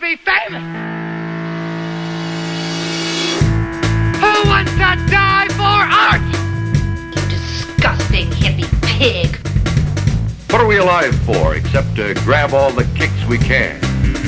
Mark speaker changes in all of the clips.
Speaker 1: be famous? Who wants to die for art?
Speaker 2: You disgusting hippie pig.
Speaker 3: What are we alive for except to grab all the kicks we can?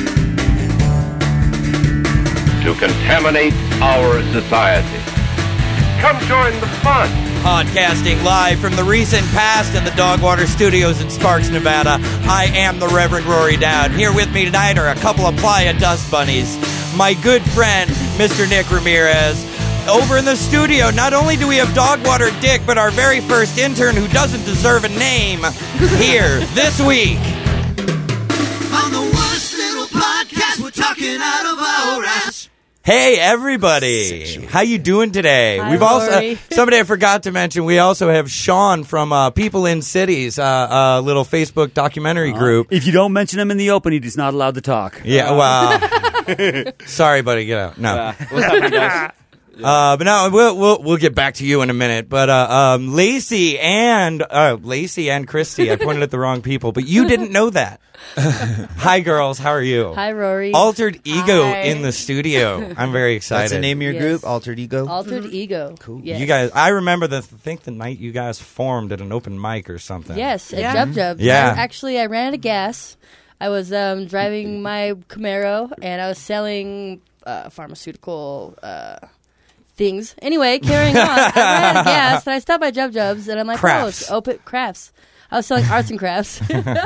Speaker 3: To contaminate our society. Come join the fun.
Speaker 4: Podcasting live from the recent past in the Dogwater Studios in Sparks, Nevada. I am the Reverend Rory Dowd. Here with me tonight are a couple of Playa Dust Bunnies. My good friend, Mr. Nick Ramirez. Over in the studio, not only do we have Dogwater Dick, but our very first intern who doesn't deserve a name here this week.
Speaker 5: On the worst little podcast, we're talking out of our ass.
Speaker 4: Hey everybody, how you doing today?
Speaker 6: Hi,
Speaker 4: We've also
Speaker 6: Lori.
Speaker 4: somebody I forgot to mention. We also have Sean from People in Cities, a little Facebook documentary group.
Speaker 7: If you don't mention him in the open, he's not allowed to talk.
Speaker 4: Yeah, well, sorry, buddy, get out. No,
Speaker 7: What's happening, guys?
Speaker 4: but no, we'll get back to you in a minute. But Lacey and Christy, I pointed at the wrong people, but you didn't know that. Hi, girls, how are you?
Speaker 6: Hi, Rory.
Speaker 4: Altered Ego
Speaker 6: Hi.
Speaker 4: in the studio. I'm very excited.
Speaker 8: That's the name of your
Speaker 6: Yes.
Speaker 8: group, Altered Ego?
Speaker 6: Altered Ego.
Speaker 8: Cool.
Speaker 6: Yes.
Speaker 4: You guys, I remember I think the night you guys formed at an open mic or something.
Speaker 6: Yes, at Jub Jubs.
Speaker 4: Yeah.
Speaker 6: I ran out of gas. I was driving my Camaro, and I was selling pharmaceutical things. Anyway, carrying on. I ran out of gas, and I stopped by Jub Jubs, and I'm like,
Speaker 4: Crafts.
Speaker 6: oh, it's open crafts. I was selling arts and crafts.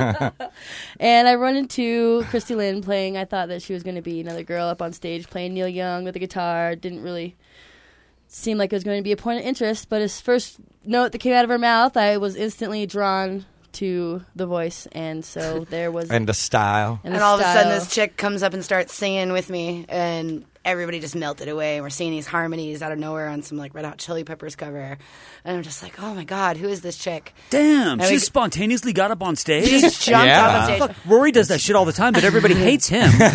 Speaker 6: And I run into Christy Lynn playing. I thought that she was going to be another girl up on stage playing Neil Young with a guitar. Didn't really seem like it was going to be a point of interest, but his first note that came out of her mouth, I was instantly drawn to the voice, and so there was...
Speaker 4: And the style.
Speaker 6: and
Speaker 9: And
Speaker 6: the
Speaker 9: all of a sudden,
Speaker 6: style.
Speaker 9: this chick comes up and starts singing with me, and everybody just melted away. We're singing these harmonies out of nowhere on some like Red Hot Chili Peppers cover, and I'm just like, "Oh my god, who is this chick?"
Speaker 7: Damn,
Speaker 9: And
Speaker 7: she
Speaker 9: we-
Speaker 7: spontaneously got up on stage?
Speaker 9: She just jumped
Speaker 4: Yeah.
Speaker 9: up on stage.
Speaker 7: Fuck, Rory does that shit all the time, but everybody hates him.
Speaker 9: And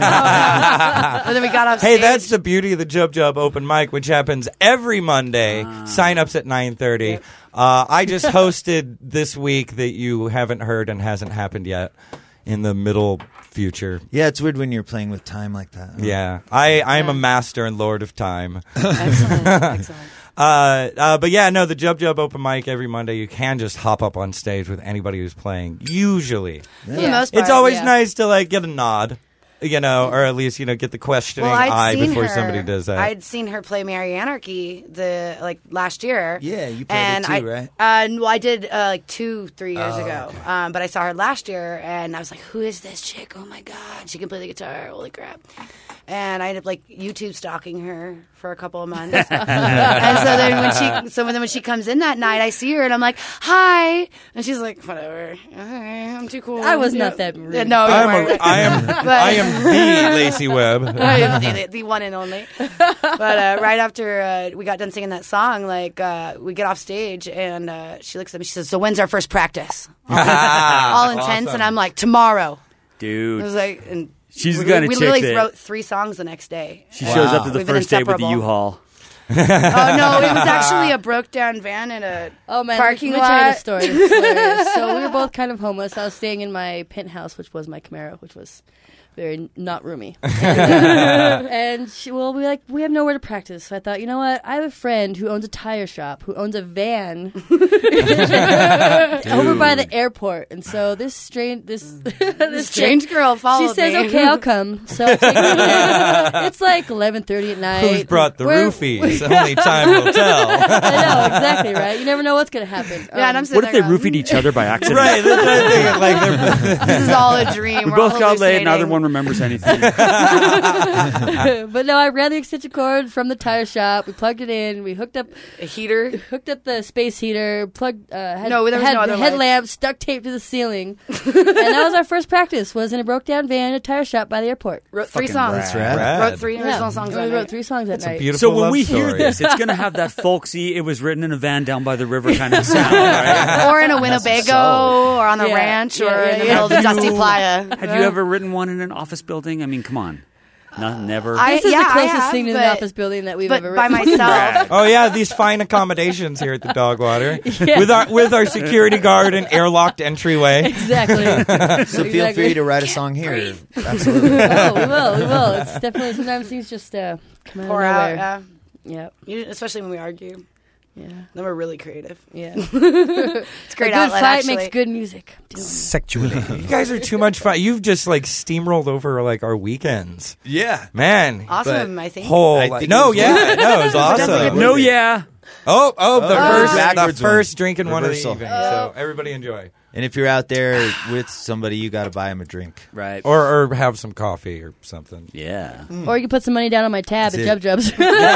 Speaker 9: then we got off
Speaker 4: Hey,
Speaker 9: stage.
Speaker 4: that's the beauty of the Jub Jub open mic, which happens every Monday. Sign-ups at 9:30.
Speaker 9: Yep.
Speaker 4: I just hosted this week that you haven't heard and hasn't happened yet in the middle future.
Speaker 8: Yeah, it's weird when you're playing with time like that.
Speaker 4: Yeah. I'm a master and lord of time.
Speaker 9: excellent. Excellent.
Speaker 4: But yeah, no, the Jub Jub open mic every Monday, you can just hop up on stage with anybody who's playing. Usually.
Speaker 9: For the most part,
Speaker 4: It's always
Speaker 9: yeah.
Speaker 4: nice to like get a nod, or at least, get the questioning
Speaker 9: Well, I'd
Speaker 4: eye
Speaker 9: seen
Speaker 4: before
Speaker 9: her,
Speaker 4: somebody does that.
Speaker 9: I'd seen her play Mary Anarchy last year.
Speaker 8: Yeah, you played
Speaker 9: and
Speaker 8: it too, right?
Speaker 9: Well, I did 2-3 years ago. But I saw her last year, and I was like, "Who is this chick? Oh my god, she can play the guitar! Holy crap!" And I ended up like YouTube stalking her for a couple of months. And so then when she comes in that night, I see her, and I'm like, "Hi," and she's like, "Whatever, okay, I'm too cool."
Speaker 6: I was not that rude.
Speaker 9: Yeah, no, you weren't.
Speaker 4: I am the Lacey Webb.
Speaker 9: I am the one and only. But right after we got done singing that song, we get off stage, and she looks at me. She says, "So when's our first practice?" All intense, and I'm like, "Tomorrow." I
Speaker 7: Dude,
Speaker 9: was like, and
Speaker 7: she's the
Speaker 9: we
Speaker 7: kind of chick
Speaker 9: literally
Speaker 7: that
Speaker 9: wrote 3 songs the next day.
Speaker 7: she shows up to the
Speaker 9: We've been
Speaker 7: first date with the
Speaker 9: inseparable.
Speaker 7: U-Haul.
Speaker 9: Oh no, it was actually a broke down van in a
Speaker 6: Oh man,
Speaker 9: parking
Speaker 6: let me tell you
Speaker 9: lot.
Speaker 6: the story. It's hilarious. So we were both kind of homeless. I was staying in my penthouse, which was my Camaro, which was very not roomy. And we have nowhere to practice. So I thought, you know what? I have a friend who owns a tire shop, who owns a van over by the airport. And so this strange
Speaker 9: girl followed
Speaker 6: She says,
Speaker 9: me.
Speaker 6: "Okay, I'll come." So I take her there. It's like 11:30 at night.
Speaker 4: Who's brought the
Speaker 6: We're-
Speaker 4: roofies? Only time will tell.
Speaker 6: I know exactly right. You never know what's going to happen.
Speaker 9: Yeah, and I'm sitting
Speaker 7: What if they
Speaker 9: there going,
Speaker 7: roofied each other by accident?
Speaker 4: Right, that's what I think. Like,
Speaker 9: "This is all a dream."
Speaker 7: We
Speaker 9: We're
Speaker 7: both
Speaker 9: all
Speaker 7: got laid, neither
Speaker 9: hallucinating.
Speaker 7: one remembers anything.
Speaker 6: But no, I ran the extension cord from the tire shop. We plugged it in. We hooked up
Speaker 9: A heater.
Speaker 6: the space heater. Had
Speaker 9: No, there was no other
Speaker 6: headlamps duct taped to the ceiling. And that was our first practice. Was in a broke down van at a tire shop by the airport.
Speaker 9: Wrote 3
Speaker 8: Fucking
Speaker 9: songs.
Speaker 8: That's rad.
Speaker 4: Rad.
Speaker 9: Wrote 3 original songs.
Speaker 6: We
Speaker 9: that
Speaker 6: wrote
Speaker 9: night.
Speaker 6: 3 songs that night.
Speaker 4: beautiful
Speaker 7: So when
Speaker 4: love
Speaker 7: we hear
Speaker 4: story.
Speaker 7: this, it's going to have that folksy, it was written in a van down by the river kind of sound, right?
Speaker 9: Or in a Winnebago, or on the
Speaker 6: Yeah,
Speaker 9: ranch,
Speaker 6: yeah,
Speaker 9: or
Speaker 6: yeah,
Speaker 9: in the
Speaker 6: yeah.
Speaker 9: middle of the Dusty Playa.
Speaker 7: Have you ever written one in an office building? I mean, come on. Never.
Speaker 6: This is the
Speaker 9: I
Speaker 6: closest
Speaker 9: have,
Speaker 6: thing to an
Speaker 9: but-
Speaker 6: office building that we've
Speaker 9: but
Speaker 6: ever
Speaker 9: by
Speaker 6: written.
Speaker 9: myself.
Speaker 4: Oh yeah, these fine accommodations here at the Dogwater with our security guard and airlocked entryway.
Speaker 6: Exactly.
Speaker 8: So feel free to write a song here. Absolutely.
Speaker 6: Oh, we will. It's definitely sometimes things just come out
Speaker 9: Pour
Speaker 6: of
Speaker 9: out,
Speaker 6: nowhere.
Speaker 9: yeah.
Speaker 6: Yep.
Speaker 9: Especially when we argue.
Speaker 6: Yeah.
Speaker 9: Then we're really creative.
Speaker 6: Yeah.
Speaker 9: It's a great
Speaker 6: a good
Speaker 9: outlet,
Speaker 6: fight
Speaker 9: actually.
Speaker 6: makes good music.
Speaker 8: Sexually.
Speaker 4: You guys are too much fun. You've just like steamrolled over like our weekends,
Speaker 8: Yeah.
Speaker 4: man.
Speaker 9: Awesome, I think.
Speaker 4: It was awesome.
Speaker 7: No, yeah.
Speaker 4: The first drinking one of the
Speaker 8: Reversal.
Speaker 4: evening. So everybody enjoy.
Speaker 8: And if you're out there with somebody, you got to buy them a drink.
Speaker 7: Right.
Speaker 4: Or have some coffee or something.
Speaker 7: Yeah.
Speaker 6: Or you can put some money down on my tab
Speaker 8: That's
Speaker 6: at
Speaker 8: it.
Speaker 6: Jub Jubs.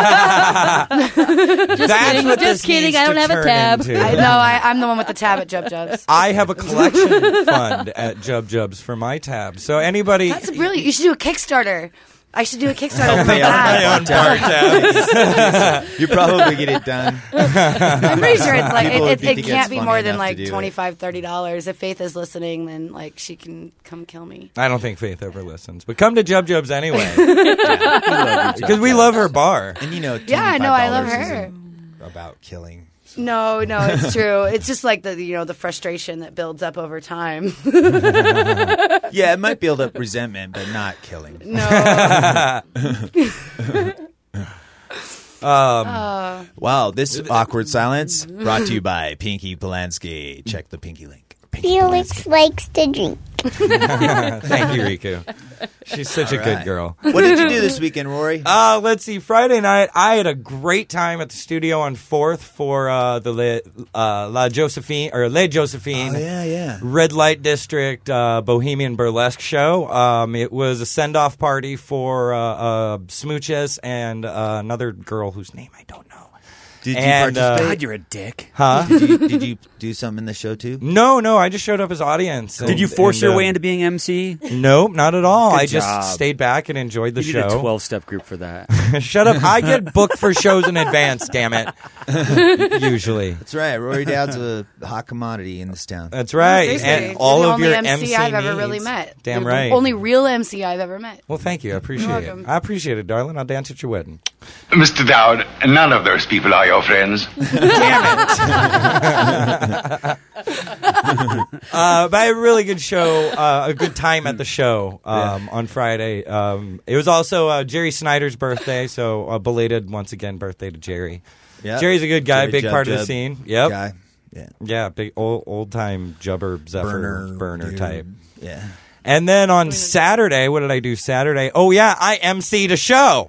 Speaker 4: That's
Speaker 6: kidding.
Speaker 4: what
Speaker 6: Just
Speaker 4: this
Speaker 6: kidding.
Speaker 4: needs
Speaker 6: I don't
Speaker 4: to
Speaker 6: have a
Speaker 4: turn
Speaker 6: tab.
Speaker 4: into.
Speaker 9: I know. I'm the one with the tab at Jub Jubs.
Speaker 4: I have a collection fund at Jub Jubs for my tab. So anybody.
Speaker 9: That's brilliant. You should do a Kickstarter. I should do a Kickstarter for
Speaker 8: Pay off my
Speaker 9: that.
Speaker 8: bar tab. You probably get it done.
Speaker 9: I'm pretty sure it's like
Speaker 8: People
Speaker 9: it
Speaker 8: think it's
Speaker 9: can't be
Speaker 8: funny
Speaker 9: more than
Speaker 8: enough
Speaker 9: like
Speaker 8: to do it.
Speaker 9: $25-$30. If Faith is listening, then like she can come kill me.
Speaker 4: I don't think Faith ever listens, but come to Jub Jubs anyway because we love her bar.
Speaker 8: And you know,
Speaker 9: Yeah, I know. I love
Speaker 8: $25
Speaker 9: her.
Speaker 8: isn't about killing.
Speaker 9: No, it's true. It's just like the frustration that builds up over time.
Speaker 8: Yeah, it might build up resentment, but not killing.
Speaker 9: No.
Speaker 8: Wow, this awkward silence brought to you by Pinky Polanski. Check the Pinky link.
Speaker 10: Felix likes to drink.
Speaker 4: Thank you, Riku. She's such a good girl.
Speaker 8: What did you do this weekend, Rory?
Speaker 4: Let's see. Friday night, I had a great time at the studio on 4th for the La Josephine or Le Josephine.
Speaker 8: Oh, yeah.
Speaker 4: Red Light District Bohemian Burlesque show. It was a send-off party for Smooches and another girl whose name I don't know.
Speaker 8: Did you
Speaker 4: And,
Speaker 8: participate?
Speaker 7: God, you're a dick.
Speaker 4: Huh?
Speaker 8: Did you do something in the show too?
Speaker 4: No, I just showed up as audience.
Speaker 7: Did you force your way into being MC?
Speaker 4: Nope, not at all.
Speaker 7: Good
Speaker 4: I just
Speaker 7: job.
Speaker 4: stayed back and enjoyed the
Speaker 7: You
Speaker 4: show.
Speaker 7: need a 12-step group for that.
Speaker 4: Shut up. I get booked for shows in advance, damn it. Usually.
Speaker 8: That's right. Rory Dowd's a hot commodity in this town.
Speaker 4: That's right.
Speaker 9: Seriously,
Speaker 4: And all
Speaker 9: you're
Speaker 4: of
Speaker 9: the
Speaker 4: your
Speaker 9: only MC I've ever
Speaker 4: needs.
Speaker 9: really met.
Speaker 4: Damn
Speaker 9: You're
Speaker 4: right.
Speaker 9: The only real MC I've ever met.
Speaker 4: Well, thank you. I appreciate
Speaker 9: You're
Speaker 4: it.
Speaker 9: welcome.
Speaker 4: I appreciate it, darling. I'll dance at your wedding.
Speaker 3: Mr. Dowd, none of those people are your friends.
Speaker 4: But I had a really good show, a good time at the show on Friday. It was also Jerry Snyder's birthday, so a belated, once again, birthday to Jerry.
Speaker 8: Yep.
Speaker 4: Jerry's a good guy,
Speaker 8: Jerry
Speaker 4: big
Speaker 8: Jub
Speaker 4: part of the
Speaker 8: Jub
Speaker 4: scene. Yep.
Speaker 8: Guy. Yeah.
Speaker 4: Yeah, big old time jubber, zephyr, burner
Speaker 8: dude.
Speaker 4: type.
Speaker 8: Yeah.
Speaker 4: And then on Saturday, what did I do Saturday? Oh, yeah, I emceed a show.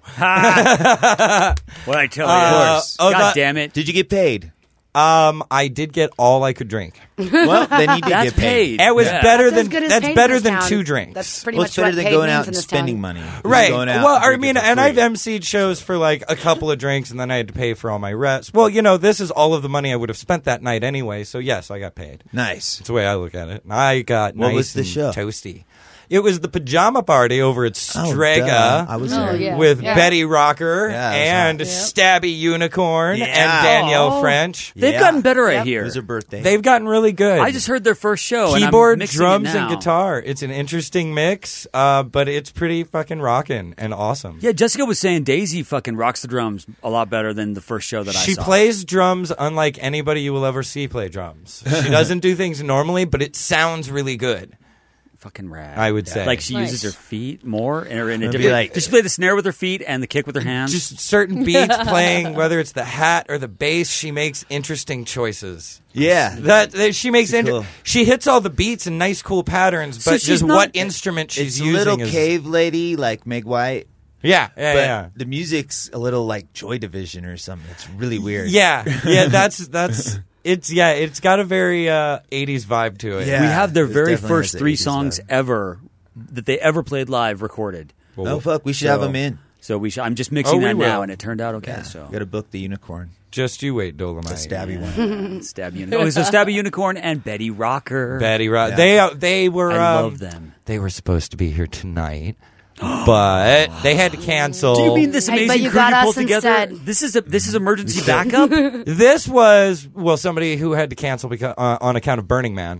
Speaker 7: What I tell you? God damn it.
Speaker 8: Did you get paid?
Speaker 4: I did get all I could drink.
Speaker 8: Well, then you did
Speaker 7: That's
Speaker 8: get paid.
Speaker 7: paid.
Speaker 4: It was
Speaker 7: Yeah.
Speaker 4: better
Speaker 9: That's as
Speaker 4: than
Speaker 9: good as
Speaker 4: that's
Speaker 9: paid in
Speaker 4: better
Speaker 9: this
Speaker 4: than
Speaker 9: town.
Speaker 4: 2 drinks.
Speaker 9: That's pretty
Speaker 8: Well,
Speaker 9: much
Speaker 8: it's better
Speaker 9: what
Speaker 8: than
Speaker 9: paid
Speaker 8: going
Speaker 9: means
Speaker 8: out
Speaker 9: in
Speaker 8: and
Speaker 9: this
Speaker 8: spending
Speaker 9: town.
Speaker 8: money. It's
Speaker 4: Right.
Speaker 8: going out
Speaker 4: Well,
Speaker 8: and
Speaker 4: I
Speaker 8: drinking
Speaker 4: mean,
Speaker 8: for
Speaker 4: and
Speaker 8: free.
Speaker 4: I've emceed shows for like a couple of drinks, and then I had to pay for all my reps. Well, this is all of the money I would have spent that night anyway. So yes, I got paid.
Speaker 8: Nice.
Speaker 4: That's the way I look at it. And I got
Speaker 8: What
Speaker 4: nice
Speaker 8: was the
Speaker 4: and
Speaker 8: show?
Speaker 4: toasty. It was the pajama party over at Strega
Speaker 8: duh. I was there.
Speaker 6: yeah.
Speaker 4: with
Speaker 6: Yeah.
Speaker 4: Betty Rocker
Speaker 8: Yeah, it was
Speaker 4: and
Speaker 6: hot.
Speaker 4: Stabby Unicorn
Speaker 8: Yeah.
Speaker 4: and Danielle
Speaker 7: Oh.
Speaker 4: French.
Speaker 7: They've
Speaker 8: Yeah.
Speaker 7: gotten better, I
Speaker 9: Yep.
Speaker 7: hear.
Speaker 8: It was her birthday.
Speaker 4: They've gotten really good.
Speaker 7: I just heard their first show. and I'm
Speaker 4: Keyboard,
Speaker 7: mixing
Speaker 4: drums,
Speaker 7: it
Speaker 4: and
Speaker 7: now.
Speaker 4: guitar. It's an interesting mix, but it's pretty fucking rockin' and awesome.
Speaker 7: Yeah, Jessica was saying Daisy fucking rocks the drums a lot better than the first show that I
Speaker 4: She
Speaker 7: saw.
Speaker 4: plays drums unlike anybody you will ever see play drums. She doesn't do things normally, but it sounds really good.
Speaker 7: Fucking rad.
Speaker 4: I would say.
Speaker 7: Like she
Speaker 6: Nice.
Speaker 7: uses her feet more and or in a
Speaker 8: It'd be
Speaker 7: different.
Speaker 8: like-
Speaker 7: Does she play the snare with her feet and the kick with her hands?
Speaker 4: Just certain beats playing, whether it's the hat or the bass, she makes interesting choices.
Speaker 8: Yeah.
Speaker 4: That she makes
Speaker 8: Cool.
Speaker 4: she hits all the beats in nice, cool patterns,
Speaker 7: So
Speaker 4: but
Speaker 7: she's
Speaker 4: just
Speaker 7: not-
Speaker 4: what instrument she's
Speaker 8: It's a
Speaker 4: using
Speaker 8: little
Speaker 4: is
Speaker 8: cave lady like Meg White,
Speaker 4: yeah,
Speaker 8: but
Speaker 4: yeah.
Speaker 8: the music's a little like Joy Division or something. It's really weird.
Speaker 4: Yeah, that's it's got a very 80s vibe to it.
Speaker 8: Yeah.
Speaker 7: we have their
Speaker 8: it
Speaker 7: very
Speaker 8: definitely
Speaker 7: first
Speaker 8: has the
Speaker 7: 3
Speaker 8: 80s
Speaker 7: songs
Speaker 8: vibe.
Speaker 7: ever that they ever played live recorded.
Speaker 8: Oh fuck, we should have them in.
Speaker 7: So I'm just mixing
Speaker 4: we
Speaker 7: that now,
Speaker 4: will.
Speaker 7: and it turned out okay.
Speaker 8: Yeah.
Speaker 7: So
Speaker 8: Got to book the unicorn,
Speaker 4: Just you wait, Dolomite.
Speaker 8: the stabby one.
Speaker 7: Stab Unicorn. So Stabby Unicorn and Betty Rocker.
Speaker 4: Betty Rock.
Speaker 8: Yeah.
Speaker 4: They were.
Speaker 7: I love them.
Speaker 4: They were supposed to be here tonight, but they had to cancel.
Speaker 7: Do you mean this
Speaker 9: Hey,
Speaker 7: amazing
Speaker 9: but you
Speaker 7: crew
Speaker 9: got
Speaker 7: you
Speaker 9: us
Speaker 7: pulled together?
Speaker 9: instead.
Speaker 7: This is emergency backup.
Speaker 4: This was somebody who had to cancel because on account of Burning Man.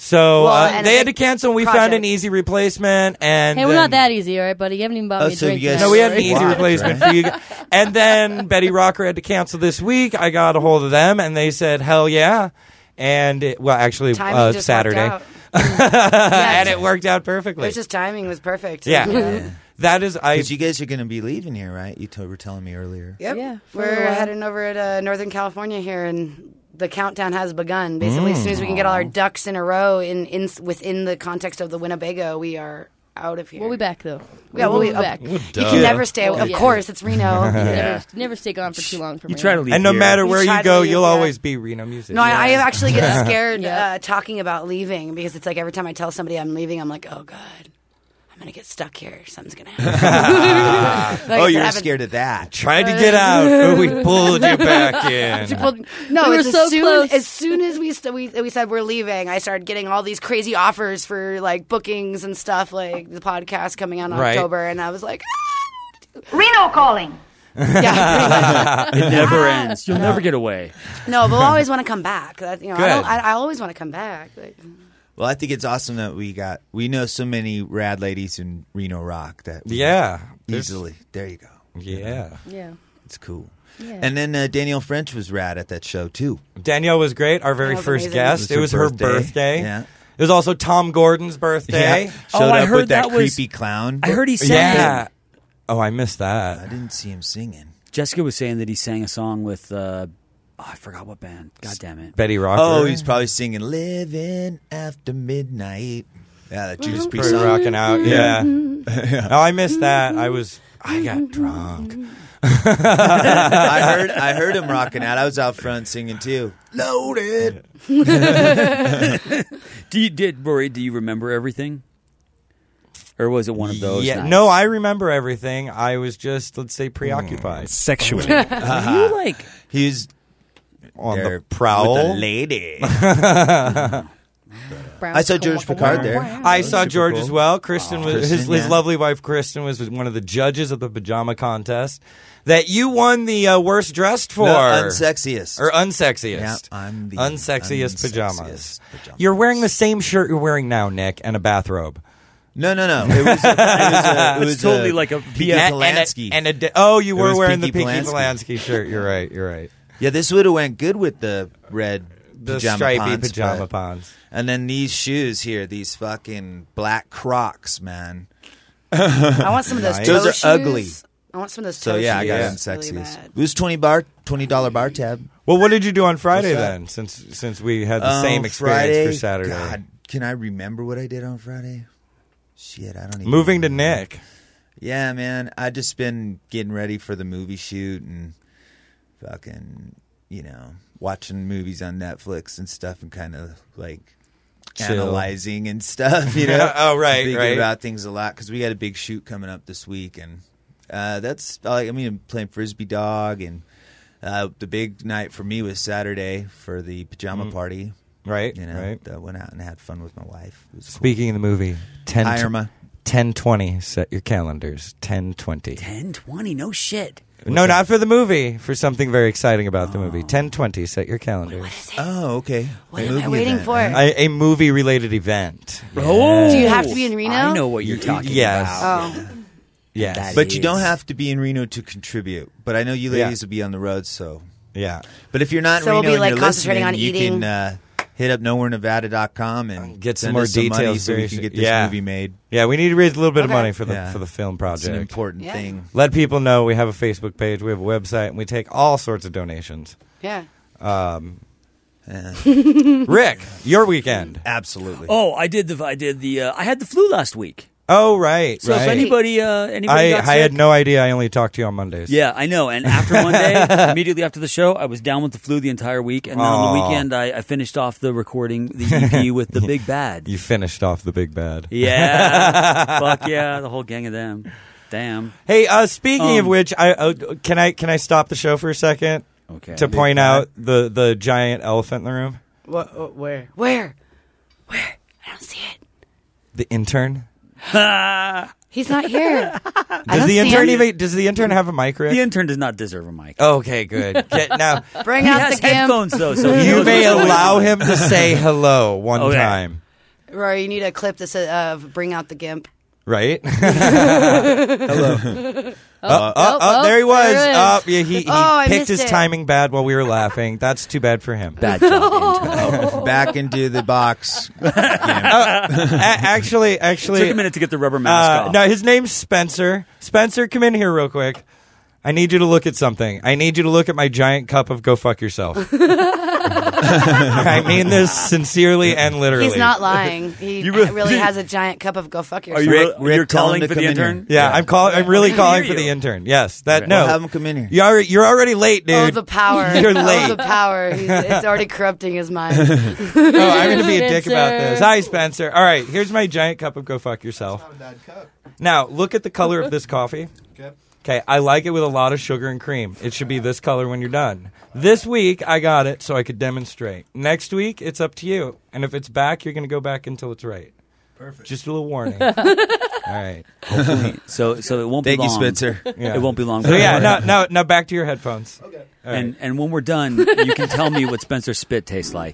Speaker 4: So
Speaker 9: Well, and
Speaker 4: they
Speaker 9: a
Speaker 4: had to
Speaker 9: big
Speaker 4: cancel. We found an
Speaker 9: project.
Speaker 4: easy replacement, and
Speaker 6: Hey, we're
Speaker 4: then-
Speaker 6: not that easy, all right, buddy? You haven't even bought me a
Speaker 8: so
Speaker 6: drink
Speaker 8: you guys-
Speaker 6: yet.
Speaker 4: No, we had an
Speaker 8: Right.
Speaker 4: easy
Speaker 8: Wow.
Speaker 4: replacement
Speaker 8: Right.
Speaker 4: for you. And then Betty Rocker had to cancel this week. I got a hold of them, and they said, "Hell yeah!" And
Speaker 9: Timing just
Speaker 4: Saturday,
Speaker 9: worked out.
Speaker 4: and it worked out
Speaker 9: It
Speaker 4: perfectly.
Speaker 9: was just timing was perfect.
Speaker 4: Yeah. That is,
Speaker 8: Because you guys are going to be leaving here, right? You were telling me earlier.
Speaker 9: Yep.
Speaker 6: Yeah, for a
Speaker 9: We're
Speaker 6: while.
Speaker 9: heading over to Northern California here, and the countdown has begun. Basically, as soon as we can get all our ducks in a row within the context of the Winnebago, we are out of here.
Speaker 6: We'll be back, though.
Speaker 9: Yeah, we'll be
Speaker 6: back.
Speaker 9: You can never stay. Of
Speaker 6: Yeah.
Speaker 9: course, it's Reno.
Speaker 6: Never stay gone for too long from
Speaker 7: You
Speaker 6: here.
Speaker 7: try to leave
Speaker 4: and no
Speaker 7: here.
Speaker 4: matter where
Speaker 9: try
Speaker 4: you
Speaker 9: to
Speaker 4: go,
Speaker 9: leave,
Speaker 4: you'll
Speaker 9: yeah.
Speaker 4: always be Reno music.
Speaker 9: No, I actually get scared
Speaker 6: Yeah.
Speaker 9: talking about leaving because it's like every time I tell somebody I'm leaving, I'm like, oh, God, I'm going to get stuck here. Something's going to happen. Like
Speaker 8: Oh,
Speaker 9: I said,
Speaker 8: you're
Speaker 9: I haven't-
Speaker 8: scared of that.
Speaker 4: Tried to get out, but we pulled you back in.
Speaker 9: Well, no,
Speaker 6: We were
Speaker 9: it's
Speaker 6: so close.
Speaker 9: as soon as we said we're leaving, I started getting all these crazy offers for like bookings and stuff, like the podcast coming out in
Speaker 4: Right.
Speaker 9: October, and I was like,
Speaker 2: Reno calling.
Speaker 9: yeah, pretty much.
Speaker 7: It never ends. You'll never get away.
Speaker 9: No, but we'll always want to come back. That,
Speaker 4: Good.
Speaker 9: I always want to come back. Like,
Speaker 8: Well, I think it's awesome that we know so many rad ladies in Reno Rock that we
Speaker 4: Yeah. There's-
Speaker 8: easily. There you go.
Speaker 4: Yeah.
Speaker 6: Yeah.
Speaker 8: It's cool.
Speaker 6: Yeah.
Speaker 8: And then Danielle French was rad at that show too.
Speaker 4: Danielle was great, our very
Speaker 9: That was
Speaker 4: first
Speaker 9: amazing.
Speaker 4: guest. It was her birthday.
Speaker 8: Yeah.
Speaker 4: It was also Tom Gordon's birthday.
Speaker 8: Showed
Speaker 7: I
Speaker 8: up
Speaker 7: heard
Speaker 8: with that,
Speaker 7: that was-
Speaker 8: creepy clown.
Speaker 7: I heard he sang.
Speaker 4: Yeah. Oh, I missed
Speaker 8: I
Speaker 4: that.
Speaker 8: didn't see him singing.
Speaker 7: Jessica was saying that he sang a song with. I forgot what band. God damn it.
Speaker 4: Betty Rocker.
Speaker 8: Oh, he's probably singing "Living After Midnight." Yeah, that Judas Priest
Speaker 4: Pretty
Speaker 8: song.
Speaker 4: rocking out. Yeah. Oh, I missed that. I got drunk.
Speaker 8: I heard him rocking out. I was out front singing too. Loaded.
Speaker 7: Rory, do you remember everything? Or was it one of those?
Speaker 4: Yeah.
Speaker 7: nights?
Speaker 4: No, I remember everything. I was just, let's say, preoccupied.
Speaker 11: Sexually.
Speaker 7: Were you like.
Speaker 8: He's
Speaker 4: On
Speaker 8: there
Speaker 4: the prowl.
Speaker 8: with a lady.
Speaker 6: Brown
Speaker 8: I saw George Picard there.
Speaker 4: I saw George as well. Kristen was his
Speaker 8: Kristen, yeah.
Speaker 4: lovely wife. Kristen was one of the judges of the pajama contest that you won the worst dressed for,
Speaker 8: No, unsexiest.
Speaker 4: or unsexiest.
Speaker 8: Yeah, I'm the
Speaker 4: unsexiest pajamas.
Speaker 8: unsexiest pajamas.
Speaker 4: You're wearing the same shirt you're wearing now, Nick, and a bathrobe.
Speaker 8: No. It was
Speaker 7: It's totally like a
Speaker 8: Pia
Speaker 4: And-
Speaker 8: Polanski.
Speaker 4: You
Speaker 8: It
Speaker 4: were
Speaker 8: was
Speaker 4: wearing the
Speaker 8: Pinky
Speaker 4: Pinky
Speaker 8: Polanski.
Speaker 4: Polanski shirt. You're right.
Speaker 8: Yeah, this would have went good with the red
Speaker 4: The
Speaker 8: pajama
Speaker 4: stripy
Speaker 8: pants,
Speaker 4: pajama
Speaker 8: but-
Speaker 4: pants.
Speaker 8: And then these shoes here, these fucking black Crocs, man.
Speaker 9: I want some of those.
Speaker 4: Nice.
Speaker 9: Toe
Speaker 8: Those are
Speaker 9: shoes.
Speaker 8: ugly.
Speaker 9: I want some of those.
Speaker 8: So
Speaker 9: toe
Speaker 8: yeah, I
Speaker 9: shoes.
Speaker 8: got
Speaker 4: Yeah.
Speaker 8: them sexiest.
Speaker 9: Really bad.
Speaker 8: It was $20 bar tab.
Speaker 4: Well, what did you do on Friday
Speaker 8: What's that?
Speaker 4: then? Since we had the same experience
Speaker 8: Friday,
Speaker 4: for Saturday.
Speaker 8: God, can I remember what I did on Friday? Shit, I don't even.
Speaker 4: Moving to
Speaker 8: remember.
Speaker 4: Nick.
Speaker 8: Yeah, man. I just been getting ready for the movie shoot and fucking, watching movies on Netflix and stuff and kind of like
Speaker 4: Chill.
Speaker 8: analyzing and stuff,
Speaker 4: Oh, right,
Speaker 8: Thinking
Speaker 4: right.
Speaker 8: about things a lot because we got a big shoot coming up this week and I'm playing Frisbee Dog and the big night for me was Saturday for the pajama party.
Speaker 4: Right,
Speaker 8: I went out and had fun with my wife. It was cool.
Speaker 4: Speaking of the movie,
Speaker 8: Hi, Irma.
Speaker 4: 10:20. Set your calendars. 10:20.
Speaker 7: 10:20, no shit.
Speaker 4: No, not for the movie. For something very exciting about the movie. 10:20. Set your calendars.
Speaker 8: Oh, okay.
Speaker 9: What am I waiting for?
Speaker 4: A movie-related event.
Speaker 7: Oh,
Speaker 9: Do you have to be in Reno?
Speaker 7: I know what you're talking
Speaker 4: Yes.
Speaker 7: about.
Speaker 9: Oh,
Speaker 4: Yes.
Speaker 7: That
Speaker 8: But you
Speaker 7: is-
Speaker 8: don't have to be in Reno to contribute. But I know you ladies will be on the road, so.
Speaker 4: Yeah.
Speaker 8: But if you're not in
Speaker 9: So we'll
Speaker 8: Reno
Speaker 9: be,
Speaker 8: and
Speaker 9: like,
Speaker 8: you're
Speaker 9: concentrating
Speaker 8: listening,
Speaker 9: on
Speaker 8: you
Speaker 9: eating.
Speaker 8: can hit up nowherenevada.com and
Speaker 4: Get some
Speaker 8: send
Speaker 4: more
Speaker 8: us some money
Speaker 4: details
Speaker 8: so we
Speaker 4: very
Speaker 8: can
Speaker 4: soon.
Speaker 8: get this
Speaker 4: Yeah.
Speaker 8: movie made.
Speaker 4: Yeah, we need to raise a little bit of
Speaker 9: Okay.
Speaker 4: money for the
Speaker 8: Yeah.
Speaker 4: for the film
Speaker 8: It's an
Speaker 4: project.
Speaker 8: important
Speaker 9: Yeah.
Speaker 8: thing.
Speaker 4: Let people know we have a Facebook page, we have a website, and we take all sorts of donations.
Speaker 9: yeah.
Speaker 4: Rick, your weekend.
Speaker 8: Absolutely.
Speaker 7: Oh, I had the flu last week.
Speaker 4: Oh, right.
Speaker 7: So
Speaker 4: right.
Speaker 7: if anybody got
Speaker 4: I had
Speaker 7: sick-
Speaker 4: no idea. I only talked to you on Mondays.
Speaker 7: Yeah, I know. And after Monday, immediately after the show, I was down with the flu the entire week. And then on the
Speaker 4: Aw.
Speaker 7: weekend, I finished off the recording, the EP with the Big Bad.
Speaker 4: You finished off the big bad.
Speaker 7: Yeah. Fuck yeah, the whole gang of them. Damn.
Speaker 4: Hey, speaking of which, can I stop the show for a second
Speaker 7: Okay.
Speaker 4: to point out the giant elephant in the room?
Speaker 9: What? Where? Where? I don't see it.
Speaker 4: The intern.
Speaker 9: He's not here.
Speaker 4: Does the intern have a mic, Rick?
Speaker 7: The intern does not deserve a mic.
Speaker 4: Okay, good.
Speaker 9: Bring
Speaker 7: He
Speaker 9: out
Speaker 7: has
Speaker 9: the gimp.
Speaker 7: headphones, though, so he
Speaker 4: You
Speaker 7: knows
Speaker 4: may
Speaker 7: what's going
Speaker 4: allow
Speaker 7: on.
Speaker 4: him to say hello one
Speaker 7: Okay.
Speaker 4: time.
Speaker 9: Rory, you need a clip that says "Bring out the gimp."
Speaker 4: Right?
Speaker 8: Hello.
Speaker 4: There he was.
Speaker 6: There he
Speaker 4: He
Speaker 9: I
Speaker 4: picked
Speaker 9: missed
Speaker 4: his
Speaker 9: it.
Speaker 4: timing bad while we were laughing. That's too bad for him.
Speaker 7: Bad job.
Speaker 8: Back into the box.
Speaker 4: Actually,
Speaker 7: Took a minute to get the rubber mask off.
Speaker 4: no, his name's Spencer. Spencer, come in here real quick. I need you to look at something. I need you to look at my giant cup of go fuck yourself. I mean this sincerely and literally.
Speaker 9: He's not lying. He really has a giant cup of go fuck
Speaker 7: Are
Speaker 9: yourself.
Speaker 7: you
Speaker 8: Rick,
Speaker 7: you're
Speaker 8: tell him
Speaker 7: calling
Speaker 8: to
Speaker 7: for
Speaker 8: come
Speaker 7: the
Speaker 8: in here.
Speaker 7: intern?
Speaker 4: Yeah, I'm really
Speaker 7: I
Speaker 4: calling
Speaker 7: hear
Speaker 4: for the
Speaker 7: you.
Speaker 4: intern. Yes, that
Speaker 7: Okay.
Speaker 4: no.
Speaker 8: We'll have him come in here.
Speaker 4: You're already late, dude.
Speaker 9: Oh, the power.
Speaker 4: You're
Speaker 9: Oh,
Speaker 4: late.
Speaker 9: the power. It's already corrupting his mind.
Speaker 4: Oh, I'm going to be a dick about
Speaker 6: Spencer.
Speaker 4: this. Hi, Spencer. All right, here's my giant cup of go fuck yourself. Now, look at the color of this coffee. Okay, I like it with a lot of sugar and cream. It should be this color when you're done. This week, I got it so I could demonstrate. Next week, it's up to you. And if it's back, you're going to go back until it's right. Perfect. Just a little warning. All right.
Speaker 7: Hopefully. So it won't be
Speaker 8: Thank you,
Speaker 7: long.
Speaker 8: Spencer.
Speaker 4: Yeah.
Speaker 7: It won't be long.
Speaker 4: So yeah, now back to your headphones. Okay.
Speaker 7: And when we're done, you can tell me what Spencer's spit tastes like.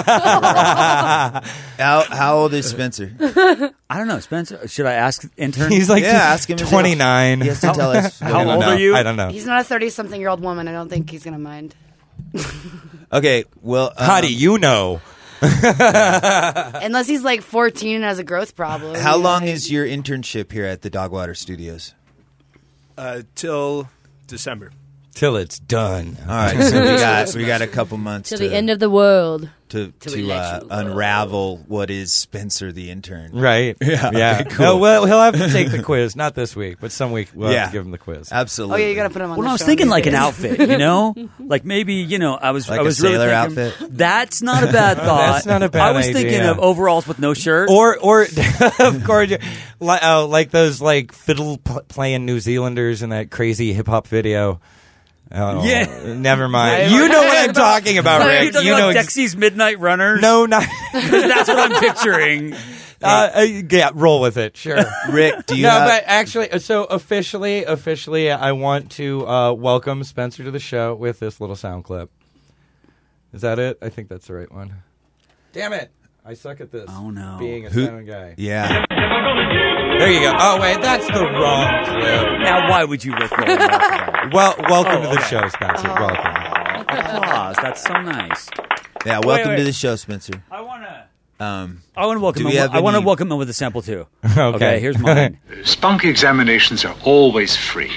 Speaker 8: How old is Spencer?
Speaker 7: I don't know, Spencer. Should I ask intern?
Speaker 4: He's like
Speaker 8: Ask him. his age.
Speaker 4: 29.
Speaker 8: He has to tell us.
Speaker 7: How
Speaker 4: I don't
Speaker 7: old
Speaker 4: know.
Speaker 7: are you?
Speaker 4: I don't know.
Speaker 9: He's not a 30-something-year-old woman. I don't think he's going to mind.
Speaker 8: Okay, well.
Speaker 4: How do you know?
Speaker 9: Unless he's like 14 and has a growth problem.
Speaker 8: How long is your internship here at the Dogwater Studios?
Speaker 11: Till December.
Speaker 4: Till it's done.
Speaker 8: All right, so we got a couple months
Speaker 6: To the end of the world.
Speaker 8: to
Speaker 9: election
Speaker 8: unravel what is Spencer the intern.
Speaker 4: Right. Yeah.
Speaker 8: Cool.
Speaker 4: No, well, he'll have to take the quiz. Not this week, but some week we'll have
Speaker 8: Yeah.
Speaker 4: to give him the quiz.
Speaker 9: Oh,
Speaker 8: Absolutely.
Speaker 9: yeah, you got to put him on
Speaker 7: Well,
Speaker 9: the
Speaker 7: I was
Speaker 9: show
Speaker 7: thinking
Speaker 9: these
Speaker 7: like an
Speaker 9: days.
Speaker 7: outfit, you know, like maybe I was
Speaker 8: Like
Speaker 7: I
Speaker 8: a
Speaker 7: was really
Speaker 8: sailor
Speaker 7: thinking,
Speaker 8: outfit?
Speaker 7: That's not a bad thought.
Speaker 4: That's not a bad
Speaker 7: I was thinking
Speaker 4: idea.
Speaker 7: of overalls with no shirt.
Speaker 4: Or of course, like those like fiddle playing New Zealanders in that crazy hip hop video. Oh,
Speaker 7: Yeah.
Speaker 4: Never mind. You know what I'm talking about,
Speaker 7: Are you
Speaker 4: Rick.
Speaker 7: talking
Speaker 4: You know
Speaker 7: about Dexy's Midnight Runners?
Speaker 4: No, not.
Speaker 7: That's what I'm picturing.
Speaker 4: Yeah, roll with it. Sure.
Speaker 8: Rick, do you
Speaker 4: No,
Speaker 8: have...
Speaker 4: but actually, so officially, I want to welcome Spencer to the show with this little sound clip. Is that it? I think that's the right one. Damn it! I suck at this.
Speaker 7: Oh, no.
Speaker 4: Being a
Speaker 8: Who-
Speaker 4: sound guy.
Speaker 8: Yeah.
Speaker 4: There you go. Oh wait, that's the wrong clip.
Speaker 7: Now, why would you withdraw that?
Speaker 4: Well, welcome to the
Speaker 7: okay.
Speaker 4: show, Spencer. Welcome.
Speaker 7: Applause. That's so nice.
Speaker 8: Yeah, welcome
Speaker 7: wait.
Speaker 8: to the show, Spencer.
Speaker 7: I want to
Speaker 8: Do
Speaker 7: welcome
Speaker 8: we
Speaker 7: him.
Speaker 8: have
Speaker 7: I want to
Speaker 8: any-
Speaker 7: welcome him with a sample too.
Speaker 4: Okay.
Speaker 7: Here's mine.
Speaker 12: Spunk examinations are always free.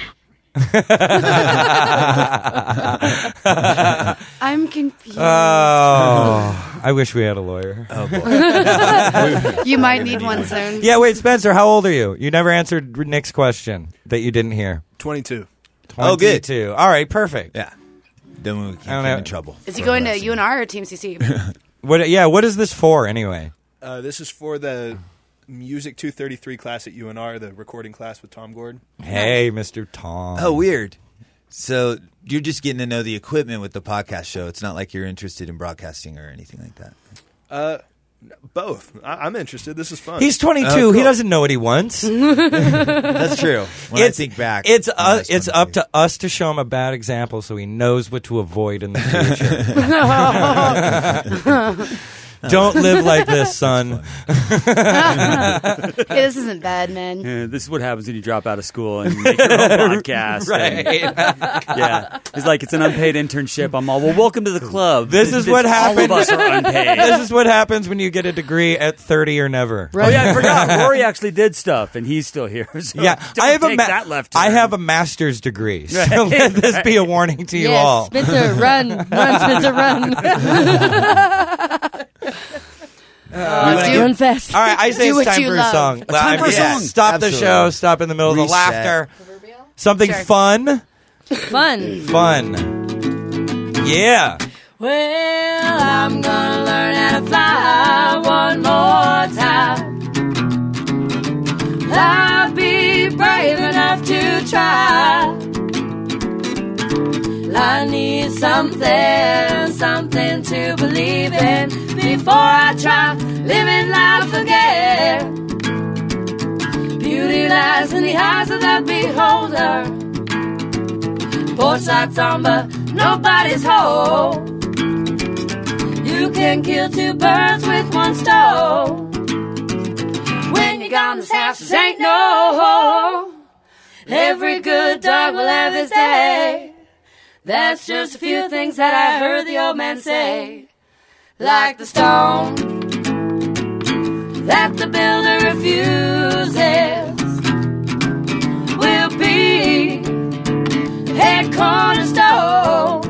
Speaker 9: I'm confused.
Speaker 4: I wish we had a lawyer.
Speaker 8: Oh, boy.
Speaker 9: You might need one soon.
Speaker 4: Yeah, wait, Spencer, how old are you? You never answered Nick's question that you didn't hear.
Speaker 11: 22.
Speaker 8: Oh, good.
Speaker 4: 22. All right, perfect.
Speaker 8: Yeah. Then we
Speaker 4: I don't
Speaker 8: can't get
Speaker 4: know.
Speaker 8: in trouble.
Speaker 9: Is he going to UNR or Team CC?
Speaker 4: What is this for anyway?
Speaker 11: This is for the Music 233 class at UNR, the recording class with Tom Gord.
Speaker 4: Hey, Mr. Tom.
Speaker 8: Oh, weird. So you're just getting to know the equipment with the podcast show. It's not like you're interested in broadcasting or anything like that.
Speaker 11: Both. I'm interested. This is fun.
Speaker 4: He's 22.
Speaker 8: Oh, cool.
Speaker 4: He doesn't know what he wants.
Speaker 8: That's true. When I think back,
Speaker 4: it's
Speaker 8: when I was
Speaker 4: it's
Speaker 8: 23.
Speaker 4: up to us to show him a bad example so he knows what to avoid in the future. Don't live like this, son.
Speaker 9: Hey, this isn't bad, man.
Speaker 7: Yeah, this is what happens when you drop out of school and make your own podcast.
Speaker 4: Right.
Speaker 7: Yeah. It's like it's an unpaid internship. I'm all, well, welcome to the club.
Speaker 4: This is what happened.
Speaker 7: All of us are unpaid.
Speaker 4: This is what happens when you get a degree at 30 or never.
Speaker 7: Oh, yeah, I forgot. Rory actually did stuff, and he's still here. So
Speaker 4: Yeah,
Speaker 7: don't take that left turn.
Speaker 4: I have a master's degree, so
Speaker 7: Right.
Speaker 4: let this be a warning to you
Speaker 6: Yes,
Speaker 4: all.
Speaker 6: Spencer, run, Spencer, run. Run fast.
Speaker 4: All right, I say
Speaker 9: Do
Speaker 4: it's
Speaker 9: what
Speaker 4: time
Speaker 9: you
Speaker 4: for a
Speaker 9: love.
Speaker 4: song.
Speaker 7: time for a song.
Speaker 4: Stop the
Speaker 8: Absolutely.
Speaker 4: show. Stop in the middle of the
Speaker 8: Reset.
Speaker 4: laughter. Something
Speaker 9: Sure.
Speaker 4: fun.
Speaker 6: Fun.
Speaker 4: Fun. Yeah.
Speaker 6: Well, I'm gonna learn how to fly one more time. I'll be brave enough to try. I need something to believe in before I try living life again. Beauty lies in the eyes of the beholder. Porch lights on, but nobody's home. You can kill two birds with one stone.
Speaker 9: gone, this house this ain't no home. Every good dog will have his day. That's just a few things that I heard the old man say. Like the stone that the builder refuses will be head cornerstone.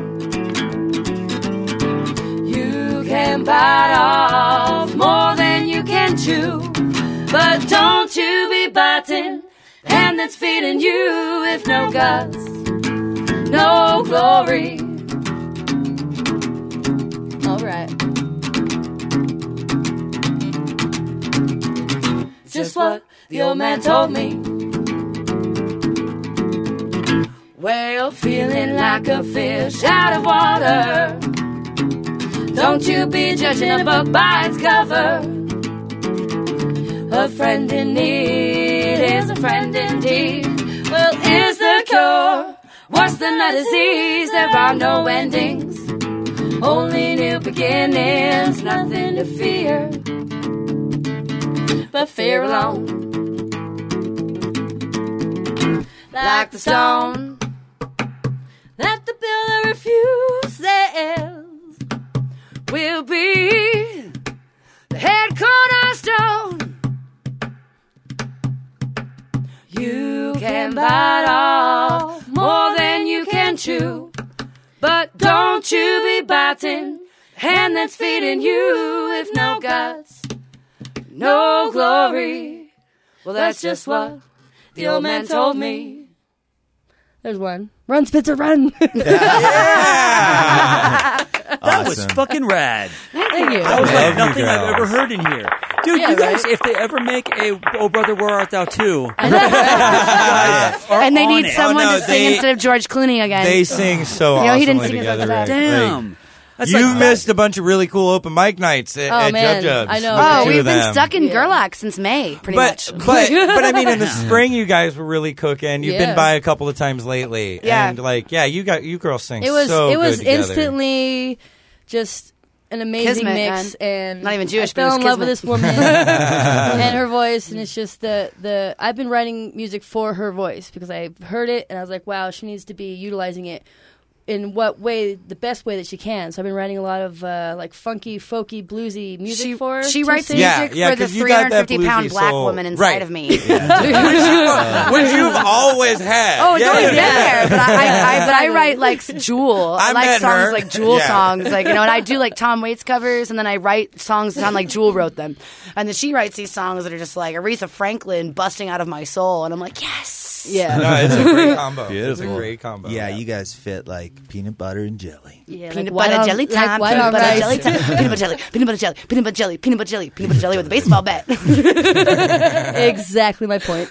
Speaker 9: You can bite off more than you can chew, but don't you be biting hand that's feeding you with no guts, no glory.
Speaker 6: All right.
Speaker 9: Just what the old man told me. Well, feeling like a fish out of water. Don't you be judging a book by its cover. A friend in need is a friend indeed. Well, is the cure worse than the disease? There are no endings, only new beginnings. Nothing to fear but fear alone. Like the stone that the builder refuses will be the head cornerstone. You can bite off more than you can chew, but don't you be biting the hand that's feeding you with no guts, no glory. Well, that's just what the old man told me.
Speaker 6: There's one. Run, Spitzer, run.
Speaker 7: That was fucking rad.
Speaker 6: Thank you.
Speaker 7: That was
Speaker 8: Love
Speaker 7: like
Speaker 8: you
Speaker 7: nothing I've
Speaker 8: girls.
Speaker 7: ever heard in here. Dude,
Speaker 6: Yeah,
Speaker 7: you guys,
Speaker 6: right?
Speaker 7: if they ever make a Oh Brother Where Art Thou 2,
Speaker 9: And they need someone
Speaker 4: Oh, no,
Speaker 9: to sing
Speaker 4: they-
Speaker 9: instead of George Clooney again.
Speaker 4: They sing so
Speaker 9: You know,
Speaker 4: awesomely
Speaker 9: he didn't sing his
Speaker 4: together.
Speaker 9: own
Speaker 4: Rick.
Speaker 9: stuff.
Speaker 7: damn. That's
Speaker 4: You've
Speaker 7: like
Speaker 4: missed a bunch of really cool open mic nights at,
Speaker 6: Oh,
Speaker 4: at
Speaker 6: man.
Speaker 4: Jub Jubs.
Speaker 6: I know.
Speaker 4: with the
Speaker 9: Oh,
Speaker 4: two
Speaker 9: we've
Speaker 4: of
Speaker 9: been
Speaker 4: them.
Speaker 9: stuck in
Speaker 6: Yeah.
Speaker 9: Gerlach since May, pretty much.
Speaker 4: But I mean, in the spring, you guys were really cooking. You've been
Speaker 6: Yeah.
Speaker 4: by a couple of times lately,
Speaker 9: Yeah.
Speaker 4: and you girls sing.
Speaker 6: It was
Speaker 4: so
Speaker 6: it was
Speaker 4: good together.
Speaker 6: instantly just an amazing
Speaker 9: Kismet,
Speaker 6: mix,
Speaker 9: man.
Speaker 6: and
Speaker 9: Not even Jewish,
Speaker 6: I
Speaker 9: but it
Speaker 6: fell
Speaker 9: was
Speaker 6: in love with
Speaker 9: kismet.
Speaker 6: this woman and her voice, and it's just the I've been writing music for her voice because I heard it and I was like, wow, she needs to be utilizing it in what way, the best way that she can. So I've been writing a lot of like funky, folky, bluesy music for her.
Speaker 9: She
Speaker 6: to
Speaker 9: writes
Speaker 6: sing.
Speaker 9: music
Speaker 4: Yeah,
Speaker 9: for the
Speaker 4: 'cause you got that
Speaker 9: 350-pound
Speaker 4: bluesy
Speaker 9: black
Speaker 4: soul.
Speaker 9: woman inside
Speaker 4: Right.
Speaker 9: of me.
Speaker 4: which you've always had.
Speaker 9: Oh, it's
Speaker 4: Yeah,
Speaker 9: always been
Speaker 4: yeah.
Speaker 9: there. But I write like Jewel. I like
Speaker 4: met
Speaker 9: songs
Speaker 4: her.
Speaker 9: like Jewel
Speaker 4: Yeah.
Speaker 9: songs, like and I do like Tom Waits covers, and then I write songs that sound like Jewel wrote them, and then she writes these songs that are just like Aretha Franklin busting out of my soul, and I'm like, yes,
Speaker 6: Yeah.
Speaker 4: No, it's a great combo. It's a
Speaker 8: Beautiful.
Speaker 4: great combo.
Speaker 8: Yeah, you guys fit like peanut butter and jelly.
Speaker 6: Yeah,
Speaker 9: peanut
Speaker 6: like
Speaker 9: butter
Speaker 6: white
Speaker 9: jelly
Speaker 6: on-
Speaker 9: time,
Speaker 6: like white
Speaker 9: peanut
Speaker 6: on
Speaker 9: butter
Speaker 6: rice.
Speaker 9: jelly time, peanut butter jelly, peanut butter jelly, peanut butter jelly, peanut butter jelly, peanut butter jelly with a baseball bat.
Speaker 6: Exactly my point.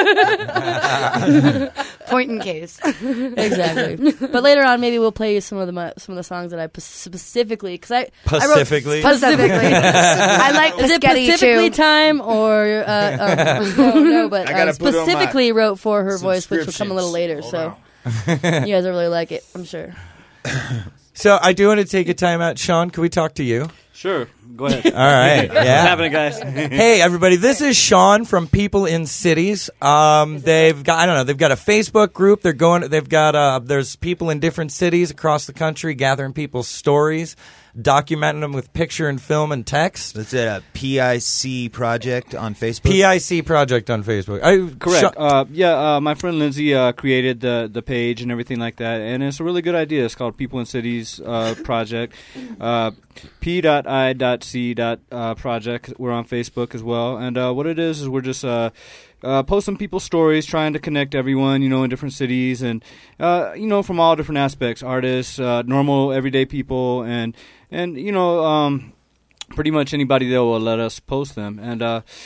Speaker 9: Point in case.
Speaker 6: Exactly. But later on, maybe we'll play you some of the songs that I specifically because I wrote
Speaker 4: Pacifically.
Speaker 9: Specifically, I like
Speaker 6: Is it
Speaker 9: Piscetti
Speaker 6: Pacifically
Speaker 9: too.
Speaker 6: time or no? But
Speaker 11: I gotta put on my
Speaker 6: specifically wrote for her voice, which will come a little
Speaker 11: subscriptions.
Speaker 6: later.
Speaker 11: Hold
Speaker 6: So you guys will really like it, I'm sure.
Speaker 4: So I do want to take a time out. Sean, can we talk to you?
Speaker 13: Sure. Go ahead.
Speaker 4: All right.
Speaker 13: What's
Speaker 4: Yeah.
Speaker 13: happening, guys?
Speaker 4: Hey, everybody. This is Sean from People in Cities. They've got they've got a Facebook group. There's people in different cities across the country gathering people's stories, documenting them with picture and film and text.
Speaker 8: That's a PIC project on Facebook.
Speaker 4: PIC project on Facebook.
Speaker 13: Correct. My friend Lindsay created the page and everything like that, and it's a really good idea. It's called People in Cities Project. P.I.C. Project. We're on Facebook as well, and what it is we're just posting people's stories, trying to connect everyone, in different cities, and from all different aspects, artists, normal everyday people, and pretty much anybody that will let us post them. And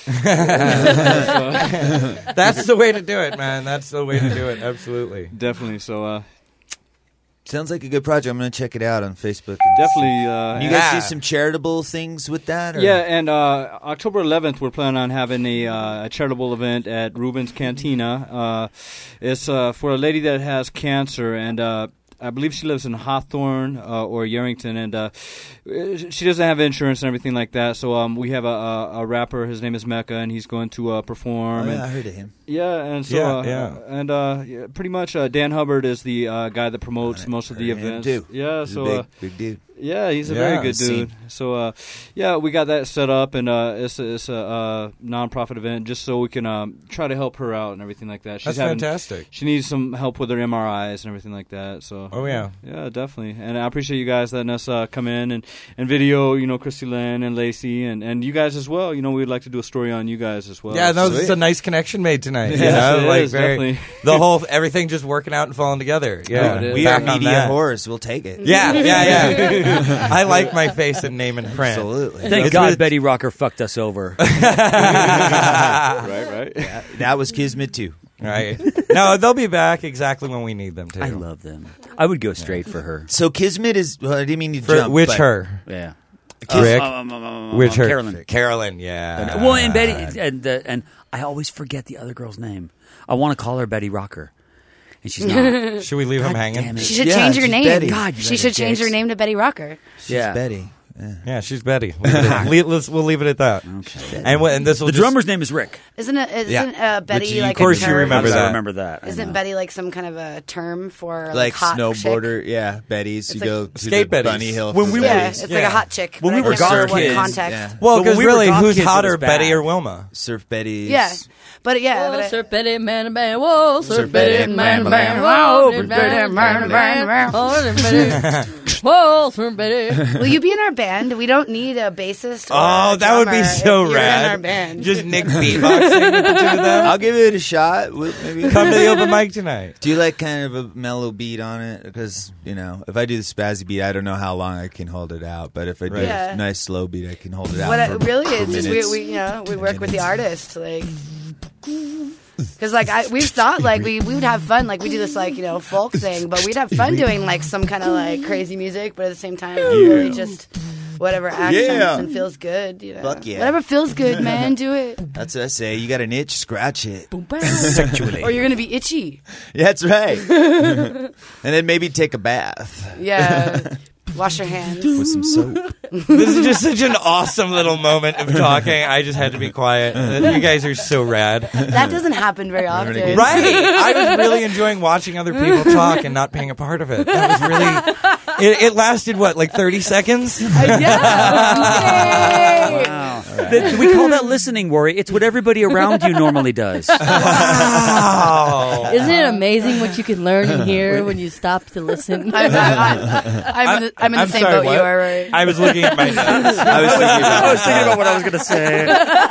Speaker 4: that's the way to do it, man. That's the way to do it. Absolutely.
Speaker 13: Definitely. So
Speaker 8: sounds like a good project. I'm going to check it out on Facebook.
Speaker 13: Definitely.
Speaker 8: You guys do some charitable things with that? Or?
Speaker 13: Yeah, and October 11th, we're planning on having a charitable event at Ruben's Cantina. It's for a lady that has cancer, and I believe she lives in Hawthorne or Yerington, and she doesn't have insurance and everything like that. So we have a rapper. His name is Mecca, and he's going to perform.
Speaker 8: Oh,
Speaker 13: and,
Speaker 8: I heard of him.
Speaker 13: Yeah, and so pretty much Dan Hubbard is the guy that promotes most of the events. Yeah,
Speaker 8: he's
Speaker 13: so
Speaker 8: a big dude.
Speaker 13: Yeah, he's a very good dude. So we got that set up, and it's a nonprofit event just so we can try to help her out and everything like that.
Speaker 14: That's fantastic.
Speaker 13: She needs some help with her MRIs and everything like that. So yeah, definitely. And I appreciate you guys letting us come in and video, Christy Lynn and Lacey and you guys as well. We'd like to do a story on you guys as well.
Speaker 14: Yeah, that was a nice connection made tonight.
Speaker 13: Yes, definitely.
Speaker 14: The whole everything just working out and falling together. Yeah,
Speaker 8: we are media whores. We'll take it.
Speaker 14: Yeah. I like my face in name and print.
Speaker 8: Absolutely.
Speaker 7: Thank God Betty Rocker fucked us over.
Speaker 13: Right.
Speaker 8: Yeah, that was Kismet too.
Speaker 14: Right. No, they'll be back exactly when we need them to.
Speaker 7: I love them. I would go straight for her.
Speaker 8: So Kismet is. Well, I didn't mean to
Speaker 14: for
Speaker 8: jump.
Speaker 14: Which her?
Speaker 7: Yeah.
Speaker 14: Rick. Which her?
Speaker 7: Carolyn.
Speaker 14: Carolyn. Yeah.
Speaker 7: Well, and Betty, and I always forget the other girl's name. I want to call her Betty Rocker. And she's not.
Speaker 14: Should we leave him hanging?
Speaker 9: She should change her name.
Speaker 8: Betty.
Speaker 9: God, she should change her name to Betty Rocker.
Speaker 8: She's Betty.
Speaker 14: Yeah, she's Betty. We'll leave it at that.
Speaker 7: Okay.
Speaker 14: And this will
Speaker 7: the drummer's name is Rick.
Speaker 9: Isn't Betty like
Speaker 14: of course
Speaker 9: a term?
Speaker 14: You remember that.
Speaker 7: I remember that.
Speaker 9: Isn't Betty like some kind of a term for
Speaker 8: like
Speaker 9: hot
Speaker 8: snowboarder?
Speaker 9: Chick?
Speaker 8: Yeah, Betty's.
Speaker 9: It's
Speaker 8: you
Speaker 9: like
Speaker 8: go to
Speaker 14: skate
Speaker 8: the
Speaker 14: Betty's.
Speaker 8: Bunny Hill.
Speaker 7: When we were
Speaker 9: it's like a hot chick.
Speaker 7: When we were
Speaker 9: goth
Speaker 7: kids.
Speaker 9: Context.
Speaker 14: Well, because
Speaker 7: when we were
Speaker 14: really,
Speaker 7: goth
Speaker 14: who's
Speaker 7: kids, it
Speaker 14: hotter,
Speaker 7: was bad.
Speaker 14: Betty or Wilma?
Speaker 8: Surf Betty's.
Speaker 9: Yeah. But
Speaker 6: Surf Betty, man, man, whoa, surf Betty, man,
Speaker 9: man,
Speaker 6: whoa, Betty, man, man, whoa, surf Betty.
Speaker 9: Will you be in our band? We don't need a bassist.
Speaker 14: Oh, that would be so
Speaker 9: rad.
Speaker 14: rad.
Speaker 9: In our band.
Speaker 14: Just Nick beatboxing with the two of them.
Speaker 8: I'll give it a shot. Maybe
Speaker 14: Come to the open mic tonight.
Speaker 8: Do you like kind of a mellow beat on it? Because if I do the spazzy beat, I don't know how long I can hold it out. But if I do a nice slow beat, I can hold it out.
Speaker 9: What
Speaker 8: for
Speaker 9: it really is
Speaker 8: minutes.
Speaker 9: we work with the artist because we've thought we would have fun we do this folk thing, but we'd have fun doing some kind of crazy music, but at the same time really just whatever accents and feels good.
Speaker 8: Fuck yeah.
Speaker 9: Whatever feels good, man, do it.
Speaker 8: That's what I say. You got an itch, scratch it.
Speaker 7: Sexually.
Speaker 9: Or you're gonna be itchy.
Speaker 8: Yeah, that's right. And then maybe take a bath.
Speaker 9: Yeah. Wash your hands
Speaker 8: with some soap.
Speaker 14: This is just such an awesome little moment of talking. I just had to be quiet. You guys are so rad.
Speaker 9: That doesn't happen very often.
Speaker 14: Right. I was really enjoying watching other people talk and not being a part of it. That was really... It lasted, 30 seconds?
Speaker 9: Yeah.
Speaker 7: Wow. We call that listening, Worry. It's what everybody around you normally does.
Speaker 14: Wow.
Speaker 6: Isn't it amazing what you can learn and hear when you stop to listen?
Speaker 9: I'm in the same boat you are, right?
Speaker 14: I was looking at my notes.
Speaker 7: I was thinking about what I was going to say.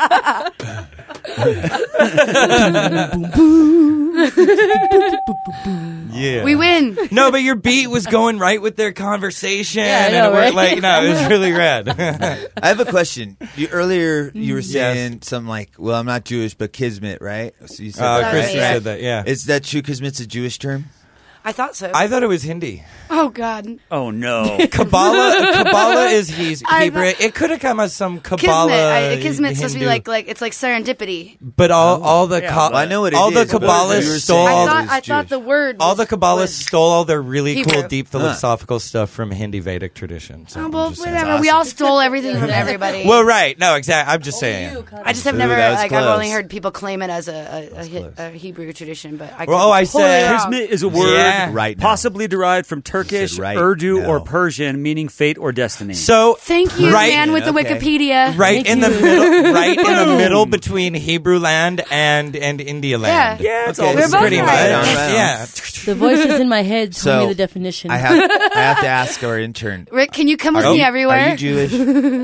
Speaker 14: Yeah.
Speaker 9: We win.
Speaker 14: No, but your beat was going right with their conversation.
Speaker 6: Yeah, I
Speaker 14: and
Speaker 6: know,
Speaker 14: it worked
Speaker 6: right?
Speaker 14: it was really rad.
Speaker 8: I have a question. Earlier you were saying something like, well, I'm not Jewish, but Kismet, right? So you said that,
Speaker 14: Christy
Speaker 8: right?
Speaker 14: said that, yeah.
Speaker 8: Is that true? Kismet's a Jewish term?
Speaker 9: I thought so.
Speaker 14: I thought it was Hindi.
Speaker 9: Oh, God.
Speaker 7: Oh, no.
Speaker 14: Kabbalah is Hebrew. It could have come as some Kabbalah.
Speaker 9: Kismet's supposed to be
Speaker 14: Hindu.
Speaker 9: it's like serendipity.
Speaker 14: But all the
Speaker 8: I know what it
Speaker 14: all
Speaker 8: is,
Speaker 14: the
Speaker 8: but
Speaker 14: Kabbalists
Speaker 8: you were
Speaker 14: stole
Speaker 8: saying
Speaker 9: I thought the word
Speaker 14: all the
Speaker 9: was
Speaker 14: Kabbalists stole all their really
Speaker 9: Hebrew.
Speaker 14: cool, deep philosophical stuff from Hindi Vedic tradition. So
Speaker 9: Oh,
Speaker 14: I'm
Speaker 9: well,
Speaker 14: just saying.
Speaker 9: whatever. We all stole everything from everybody.
Speaker 14: Well, right. No, exactly. I'm just saying.
Speaker 9: I just have
Speaker 8: Ooh,
Speaker 9: never,
Speaker 8: that was
Speaker 9: I've
Speaker 8: close.
Speaker 9: only heard people claim it as a Hebrew tradition, but I could
Speaker 14: Well,
Speaker 9: be
Speaker 14: I
Speaker 9: totally
Speaker 14: said-
Speaker 9: wrong.
Speaker 7: Kismet is a word
Speaker 14: Yeah.
Speaker 8: Right now.
Speaker 7: possibly derived from Turkish,
Speaker 8: right
Speaker 7: Urdu,
Speaker 8: now.
Speaker 7: or Persian, meaning fate or destiny.
Speaker 14: So
Speaker 9: Thank you,
Speaker 14: right,
Speaker 9: man, with the
Speaker 8: Okay.
Speaker 9: Wikipedia.
Speaker 14: right
Speaker 6: Thank
Speaker 14: in the
Speaker 6: you.
Speaker 14: middle, right in the middle between Hebrew land and India land.
Speaker 7: yeah, it's
Speaker 8: Okay.
Speaker 7: all
Speaker 9: We're
Speaker 7: the
Speaker 9: both
Speaker 14: Pretty
Speaker 7: same.
Speaker 14: much.
Speaker 9: right.
Speaker 14: Yeah.
Speaker 6: The voices in my head told
Speaker 8: So,
Speaker 6: me the definition.
Speaker 8: I have to ask our intern.
Speaker 9: Rick, can you come with
Speaker 8: Are
Speaker 9: me
Speaker 8: you-
Speaker 9: everywhere?
Speaker 8: Are you Jewish?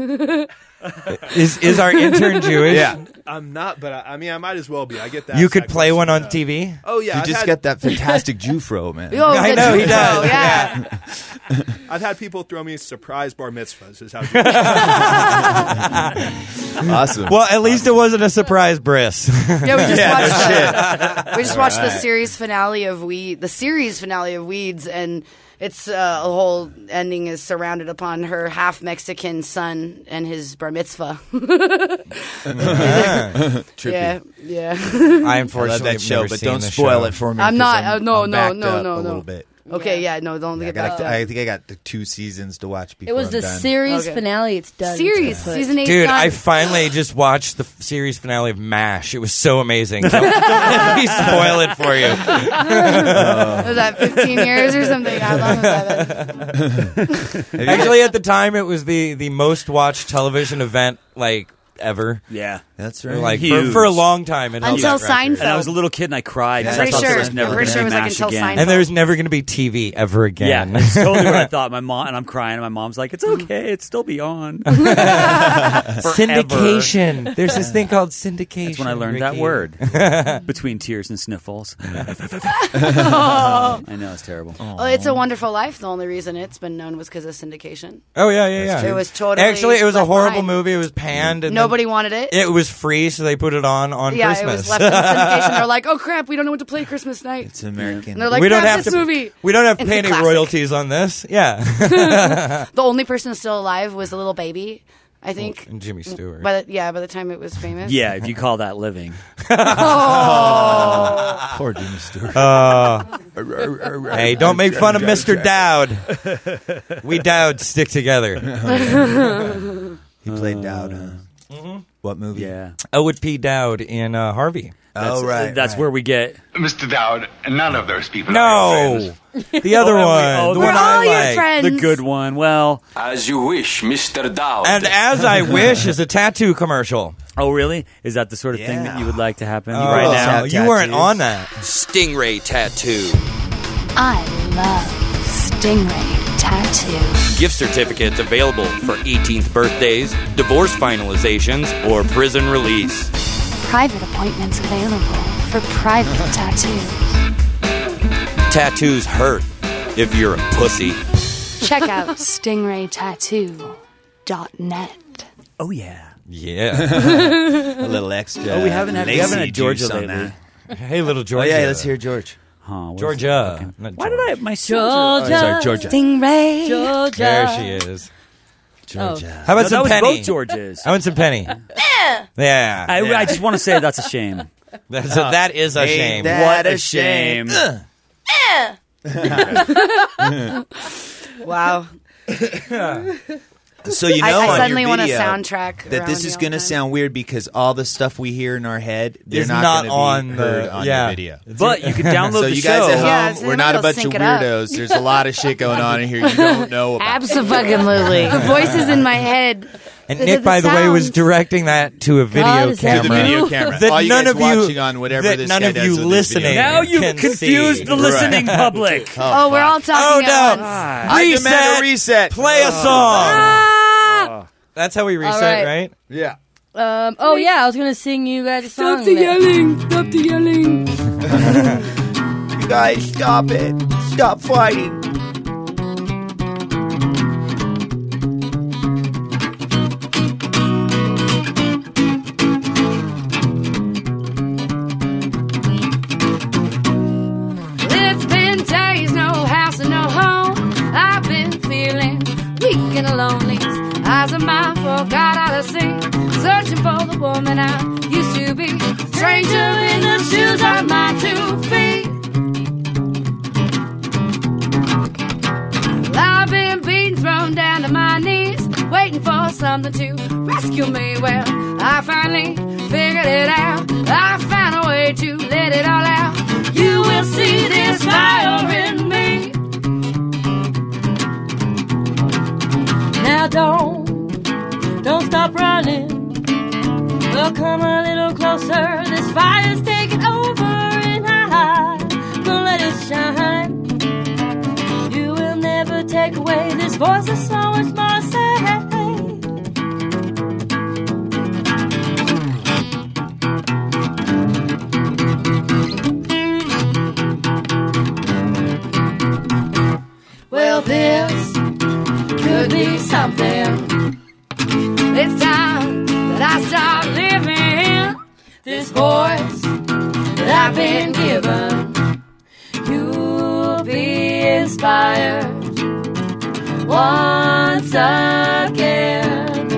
Speaker 14: Is our intern Jewish?
Speaker 8: Yeah.
Speaker 11: I'm not, but I might as well be. I get that.
Speaker 14: You could play one on TV.
Speaker 11: Oh yeah,
Speaker 8: You
Speaker 11: I've
Speaker 8: just
Speaker 11: had-
Speaker 8: got that fantastic Jew fro, man.
Speaker 9: Oh,
Speaker 14: I
Speaker 9: the
Speaker 14: know he
Speaker 9: Jew
Speaker 14: does.
Speaker 9: fro, yeah.
Speaker 11: I've had people throw me surprise bar mitzvahs. Is how.
Speaker 8: Awesome.
Speaker 14: Well, at least it wasn't a surprise bris.
Speaker 9: Yeah, we just watched the series finale of Weeds, and it's a whole ending is surrounded upon her half Mexican son and his bar mitzvah.
Speaker 8: Trippy.
Speaker 9: Yeah.
Speaker 14: I
Speaker 8: I
Speaker 14: unfortunately
Speaker 8: love that
Speaker 14: have
Speaker 8: show,
Speaker 14: never
Speaker 8: but
Speaker 14: seen
Speaker 8: don't
Speaker 14: the
Speaker 8: spoil
Speaker 14: show.
Speaker 8: it for me.
Speaker 9: I'm
Speaker 8: 'cause
Speaker 9: not- no,
Speaker 8: I'm
Speaker 9: no,
Speaker 8: backed
Speaker 9: no,
Speaker 8: up
Speaker 9: no,
Speaker 8: a
Speaker 9: no.
Speaker 8: little bit.
Speaker 9: Okay, yeah, no, don't get back to
Speaker 8: I think I got the 2 seasons to watch before
Speaker 6: It was
Speaker 8: I'm
Speaker 6: the
Speaker 8: done.
Speaker 6: series finale. It's done.
Speaker 9: Series,
Speaker 6: It's put.
Speaker 9: season 8.
Speaker 14: Dude, I finally just watched the series finale of MASH. It was so amazing. So, let me spoil it for you.
Speaker 9: Was that 15 years or something? How long was that?
Speaker 14: Actually, at the time, it was the most watched television event like ever.
Speaker 7: Yeah,
Speaker 8: that's right.
Speaker 14: Like
Speaker 7: Huge.
Speaker 14: for a long time. It held
Speaker 9: Until
Speaker 14: that record.
Speaker 9: Seinfeld.
Speaker 7: And I was a little kid and I cried.
Speaker 9: Yeah,
Speaker 7: because I thought there was
Speaker 9: I'm
Speaker 7: never
Speaker 9: pretty
Speaker 7: going to
Speaker 9: sure it
Speaker 7: be
Speaker 9: was like
Speaker 7: MASH
Speaker 9: until
Speaker 7: again.
Speaker 9: Seinfeld.
Speaker 14: And there's never going to be TV ever again.
Speaker 7: Yeah, it's totally what I thought. My mom and I'm crying, and my mom's like, "It's okay, it's still be on."
Speaker 14: Syndication. There's this thing called syndication.
Speaker 7: That's when I learned that
Speaker 14: Ricky.
Speaker 7: word. Between tears and sniffles. I know it's terrible.
Speaker 9: Oh, It's a Wonderful Life. The only reason it's been known was because of syndication.
Speaker 14: Oh yeah.
Speaker 9: It was totally.
Speaker 14: Actually, it was a
Speaker 9: left
Speaker 14: horrible
Speaker 9: behind.
Speaker 14: movie. It was panned. And
Speaker 9: Nobody wanted it.
Speaker 14: It was free, so they put it on
Speaker 9: Yeah,
Speaker 14: Christmas.
Speaker 9: it was left in syndication. They're like, "Oh crap, we don't know what to play Christmas night."
Speaker 8: It's American.
Speaker 9: And they're like,
Speaker 14: we don't
Speaker 9: "Grab
Speaker 14: have
Speaker 9: this
Speaker 14: to.
Speaker 9: movie."
Speaker 14: We don't have to
Speaker 9: It's
Speaker 14: pay
Speaker 9: a
Speaker 14: any
Speaker 9: classic.
Speaker 14: royalties on this. Yeah.
Speaker 9: The only person still alive was the little baby, I think.
Speaker 14: And Jimmy Stewart.
Speaker 9: By the time it was famous.
Speaker 7: Yeah, if you call that living.
Speaker 9: Oh.
Speaker 8: Poor Jimmy Stewart.
Speaker 14: Hey, don't make fun of Mr. Dowd. We Dowd stick together.
Speaker 8: He played Dowd, huh? What movie?
Speaker 7: Yeah.
Speaker 14: Elwood P. Dowd in Harvey.
Speaker 7: That's where we get.
Speaker 12: Mr. Dowd, none of those people are
Speaker 14: No,
Speaker 12: your friends.
Speaker 14: the other one, the
Speaker 9: We're
Speaker 14: one
Speaker 9: all
Speaker 14: I
Speaker 9: your
Speaker 14: like.
Speaker 9: friends.
Speaker 7: The good one. Well,
Speaker 15: As you wish, Mr. Dowd.
Speaker 14: And As I Wish is a tattoo commercial.
Speaker 7: oh really? Is that the sort of thing that you would like to happen
Speaker 14: Oh,
Speaker 7: right now?
Speaker 14: you weren't on that.
Speaker 15: Stingray Tattoo.
Speaker 16: I love Stingray Tattoo.
Speaker 15: Gift certificates available for 18th birthdays, divorce finalizations, or prison release.
Speaker 16: Private appointments available for private tattoos.
Speaker 15: Tattoos hurt if you're a pussy.
Speaker 16: Check out stingraytattoo.net.
Speaker 7: Oh yeah.
Speaker 14: Yeah.
Speaker 8: A little extra.
Speaker 7: Oh, we haven't had
Speaker 8: lacy
Speaker 7: Georgia
Speaker 8: juice on
Speaker 7: lately.
Speaker 8: that.
Speaker 14: Hey, little
Speaker 8: Oh
Speaker 14: Georgia.
Speaker 8: yeah, let's hear George.
Speaker 7: Huh, what's
Speaker 14: Georgia.
Speaker 7: the-
Speaker 14: Not
Speaker 7: Why
Speaker 14: George.
Speaker 7: did I? My
Speaker 6: Georgia.
Speaker 7: Georgia.
Speaker 16: Stingray.
Speaker 6: Georgia.
Speaker 14: There she is.
Speaker 8: Georgia.
Speaker 14: How about
Speaker 7: No,
Speaker 14: some
Speaker 7: that was
Speaker 14: Penny?
Speaker 7: both Georges.
Speaker 14: How about some Penny? Yeah.
Speaker 7: I just want to say that's a shame.
Speaker 14: That is a shame.
Speaker 7: What a shame.
Speaker 9: Wow.
Speaker 8: So you know,
Speaker 9: I
Speaker 8: on
Speaker 9: suddenly
Speaker 8: your
Speaker 9: want a
Speaker 8: video
Speaker 9: soundtrack
Speaker 8: that
Speaker 9: around
Speaker 8: this
Speaker 9: me
Speaker 8: is
Speaker 9: all
Speaker 8: going to
Speaker 9: the time.
Speaker 8: sound weird because all the stuff we hear in our head, they're
Speaker 14: Is
Speaker 8: not,
Speaker 14: not
Speaker 8: going
Speaker 14: on
Speaker 8: to be heard
Speaker 14: the-
Speaker 8: on
Speaker 14: yeah.
Speaker 8: your video.
Speaker 7: But you can download
Speaker 8: So
Speaker 7: the
Speaker 8: you
Speaker 7: show.
Speaker 8: guys at
Speaker 9: Yeah,
Speaker 8: home,
Speaker 9: so
Speaker 8: we're not a
Speaker 9: they'll
Speaker 8: bunch of
Speaker 9: sync it up.
Speaker 8: weirdos. There's a lot of shit going on in here you don't know about.
Speaker 9: Abso-fucking-lutely. The voices in my head.
Speaker 14: And Nick, by the way, was directing that to a video
Speaker 6: God, is that
Speaker 14: camera.
Speaker 8: To the video camera.
Speaker 14: That
Speaker 8: All you
Speaker 14: none
Speaker 8: guys
Speaker 14: of you
Speaker 8: watching on whatever
Speaker 14: that
Speaker 8: this
Speaker 14: none
Speaker 8: guy
Speaker 14: of
Speaker 8: does
Speaker 14: you
Speaker 8: with his
Speaker 14: listening.
Speaker 8: video.
Speaker 7: Now you've
Speaker 14: can
Speaker 7: confused
Speaker 14: see.
Speaker 7: the listening public.
Speaker 9: Oh, we're all talking
Speaker 14: Oh
Speaker 9: at
Speaker 14: no!
Speaker 9: once.
Speaker 8: I demand a reset.
Speaker 14: Play a song. That's how we reset,
Speaker 6: All right.
Speaker 14: right?
Speaker 8: Yeah.
Speaker 6: Oh yeah, I was gonna sing you guys a song.
Speaker 9: Stop the yelling. Stop the yelling.
Speaker 8: You guys, stop it. Stop fighting.
Speaker 9: It's been days, no house and no home. I've been feeling weak and lonely. Eyes of mine forgot how to sing. Searching for the woman I used to be. Stranger in the shoes on my 2 feet. I've been beaten, thrown down to my knees, waiting for something to rescue me. Well, I finally figured it out. I found a way to let it all out. You will see this fire in me.
Speaker 6: Now don't stop running. Well, come a little closer. This fire's taking over, and I'm gonna let it shine. You will never take away this voice of so much more say.
Speaker 9: Well, this could be something. It's time that I start living this voice that I've been given. You'll be inspired once again.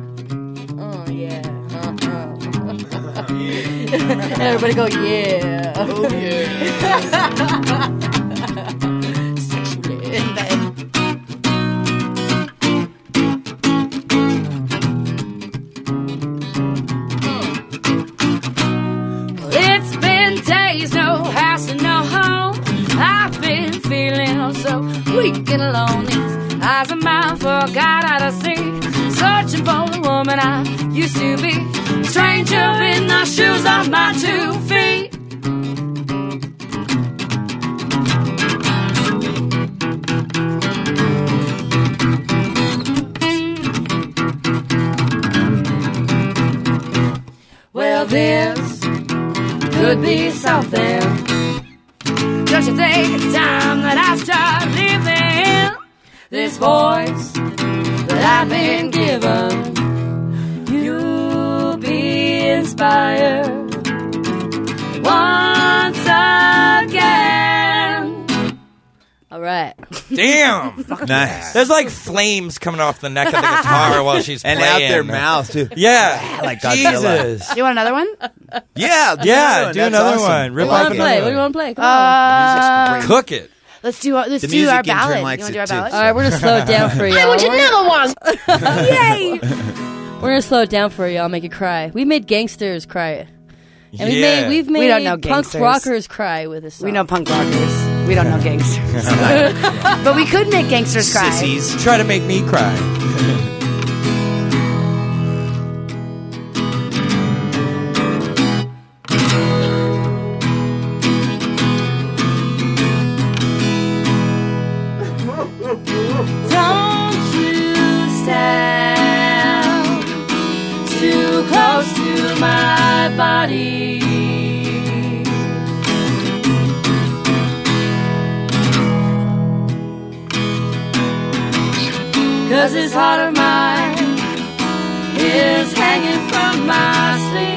Speaker 6: Oh yeah. Everybody go yeah.
Speaker 9: yeah. Oh, yeah. Sexually in bed.
Speaker 17: It's been days, no house and no home. I've been feeling so weak and alone. These eyes of mine forgot how to see. Searching for the woman I used to be. Stranger in the shoes of my 2 feet. Well, this could be something. Don't you think it's time that I start living? This voice that I've been given, you'll be inspired once again.
Speaker 6: All right.
Speaker 14: Damn.
Speaker 8: Nice.
Speaker 14: There's like flames coming off the neck of the guitar while she's
Speaker 8: And
Speaker 14: playing.
Speaker 8: out their mouth, too.
Speaker 14: Yeah.
Speaker 8: Like Godzilla.
Speaker 14: Jesus.
Speaker 9: You want another one?
Speaker 8: Yeah.
Speaker 14: Yeah, do another
Speaker 8: awesome.
Speaker 14: one. Rip
Speaker 6: What
Speaker 14: off
Speaker 6: do you want to play?
Speaker 14: another
Speaker 6: What do you
Speaker 14: one.
Speaker 6: want to play? Come on.
Speaker 14: Cook it.
Speaker 9: Let's do our
Speaker 8: music
Speaker 9: ballad.
Speaker 8: intern
Speaker 9: You
Speaker 8: likes
Speaker 9: want to do our
Speaker 8: it, too.
Speaker 9: ballad?
Speaker 6: All right, we're going to slow it down for y'all.
Speaker 2: I want another one.
Speaker 9: Yay!
Speaker 6: We're going to slow it down for y'all, make it cry. We made gangsters cry. And
Speaker 14: Yeah.
Speaker 6: we've made
Speaker 9: We don't know
Speaker 6: punk
Speaker 9: gangsters.
Speaker 6: rockers cry with this song.
Speaker 9: We know punk rockers. We don't know gangsters. But we could make gangsters cry.
Speaker 8: Sissies.
Speaker 14: Try to make me cry.
Speaker 17: Don't you stand too close to my body. 'Cause this heart of mine is hanging from my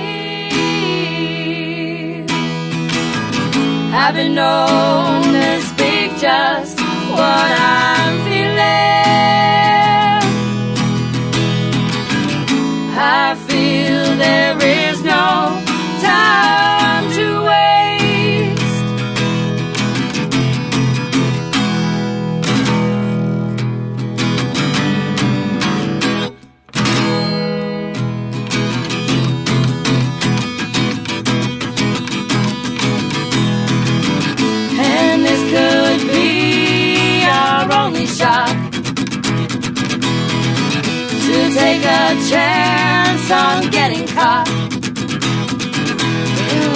Speaker 17: sleeve. I've been known to speak just what I'm feeling. I feel there is no time to waste. And this could be our only shot to take a chance on getting caught in